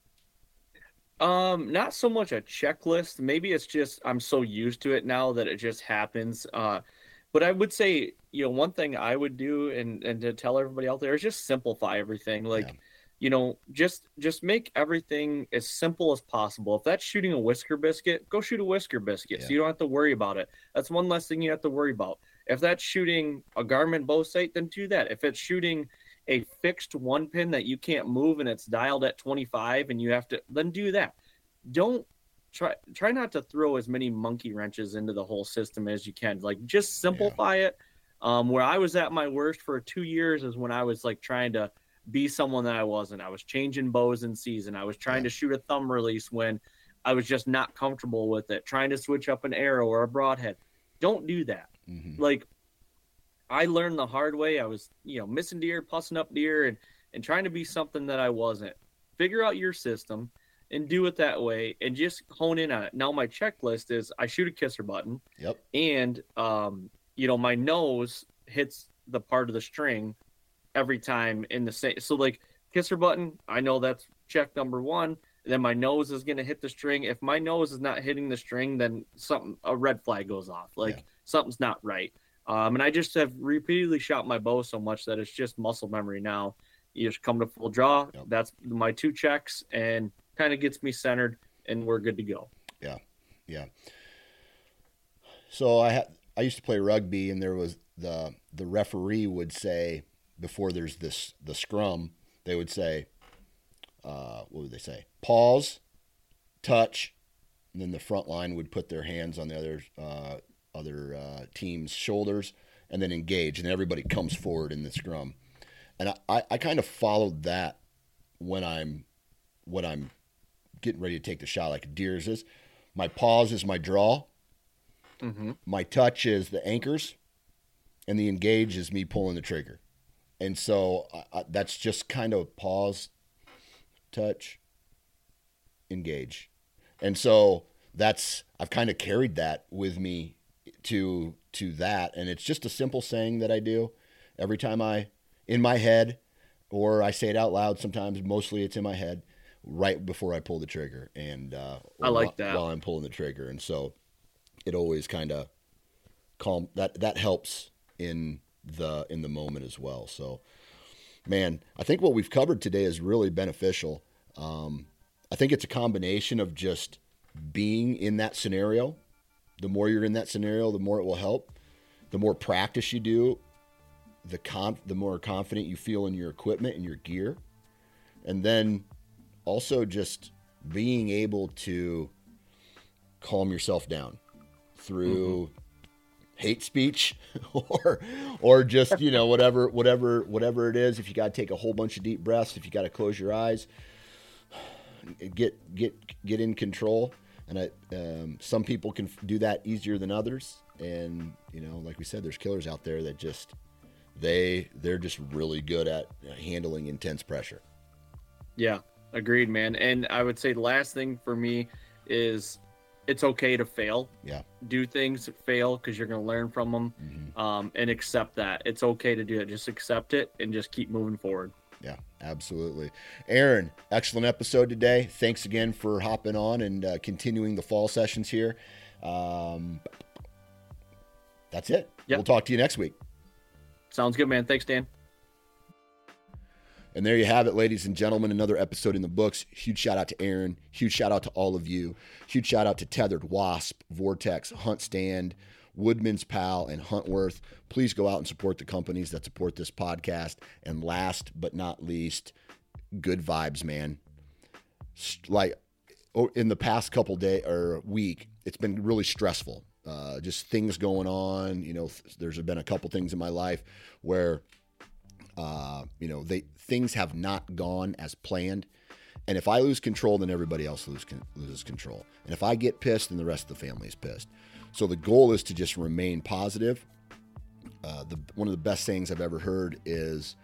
Um, not so much a checklist. Maybe it's just I'm so used to it now that it just happens. Uh, but I would say, you know, one thing I would do and and to tell everybody out there is just simplify everything. Like. Yeah. You know, just just make everything as simple as possible. If that's shooting a whisker biscuit, go shoot a whisker biscuit. Yeah. So you don't have to worry about it. That's one less thing you have to worry about. If that's shooting a Garmin bow sight, then do that. If it's shooting a fixed one pin that you can't move and it's dialed at twenty-five and you have to, then do that. Don't try try not to throw as many monkey wrenches into the whole system as you can. Like just simplify yeah. it. Um, where I was at my worst for two years is when I was like trying to be someone that I wasn't. I was changing bows in season. I was trying yeah. to shoot a thumb release when I was just not comfortable with it, trying to switch up an arrow or a broadhead. Don't do that. Mm-hmm. Like I learned the hard way. I was, you know, missing deer, pussing up deer, and and trying to be something that I wasn't. Figure out your system and do it that way, and just hone in on it. Now my checklist is I shoot a kisser button. Yep. And um, you know, my nose hits the part of the string every time in the same. So like kisser button, I know that's check number one. And then my nose is going to hit the string. If my nose is not hitting the string, then something, a red flag goes off. Like yeah. something's not right. Um, and I just have repeatedly shot my bow so much that it's just muscle memory now. You just come to full draw. Yep. That's my two checks and kind of gets me centered, and we're good to go. Yeah. Yeah. So I had, I used to play rugby, and there was the, the referee would say, before there's this, the scrum, they would say, uh, what would they say? Pause, touch, and then the front line would put their hands on the other, uh, other uh, team's shoulders, and then engage, and everybody comes forward in the scrum. And I, I, I kind of followed that when I'm, when I'm getting ready to take the shot, like deers is. My pause is my draw. Mm-hmm. My touch is the anchors, and the engage is me pulling the trigger. And so I, I, that's just kind of pause, touch, engage. And so that's, I've kind of carried that with me to to that. And it's just a simple saying that I do every time I, in my head, or I say it out loud sometimes, mostly it's in my head, right before I pull the trigger. And uh, I like that. While I'm pulling the trigger. And so it always kind of calm, that, that helps in the in the moment as well. So, man, I think what we've covered today is really beneficial. Um, I think it's a combination of just being in that scenario. The more you're in that scenario, the more it will help. The more practice you do, the conf- the more confident you feel in your equipment and your gear. And then also just being able to calm yourself down through mm-hmm. hate speech or or just, you know, whatever whatever whatever it is. If you got to take a whole bunch of deep breaths, if you got to close your eyes, get get get in control. And I, um, some people can do that easier than others. And, you know, like we said, there's killers out there that just they they're just really good at handling intense pressure. Yeah, agreed, man. And I would say the last thing for me is it's okay to fail. Yeah. Do things, fail, because you're going to learn from them, mm-hmm. um, and accept that. It's okay to do it. Just accept it and just keep moving forward. Yeah, absolutely. Aaron, excellent episode today. Thanks again for hopping on and uh, continuing the fall sessions here. Um, that's it. Yep. We'll talk to you next week. Sounds good, man. Thanks, Dan. And there you have it, ladies and gentlemen, another episode in the books. Huge shout out to Aaron. Huge shout out to all of you. Huge shout out to Tethered, Wasp, Vortex, Hunt Stand, Woodman's Pal, and Huntworth. Please go out and support the companies that support this podcast. And last but not least, good vibes, man. Like in the past couple day or week, it's been really stressful. Uh, just things going on. You know, there's been a couple things in my life where Uh, you know, they things have not gone as planned. And if I lose control, then everybody else lose, loses control. And if I get pissed, then the rest of the family is pissed. So the goal is to just remain positive. Uh, the, one of the best sayings I've ever heard is,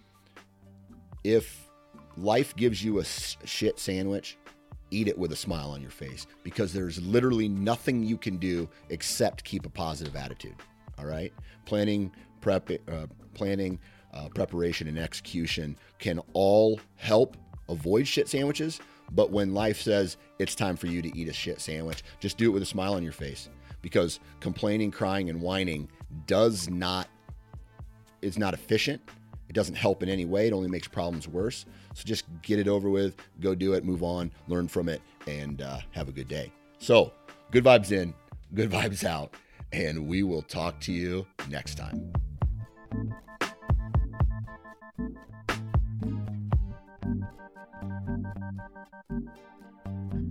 if life gives you a shit sandwich, eat it with a smile on your face, because there's literally nothing you can do except keep a positive attitude. All right. Planning, prep, uh, planning, Uh, preparation and execution can all help avoid shit sandwiches. But when life says it's time for you to eat a shit sandwich, just do it with a smile on your face, because complaining, crying, and whining does not, is not efficient. It doesn't help in any way. It only makes problems worse. So just get it over with, go do it, move on, learn from it, and uh, have a good day. So good vibes in, good vibes out, and we will talk to you next time. Thank you.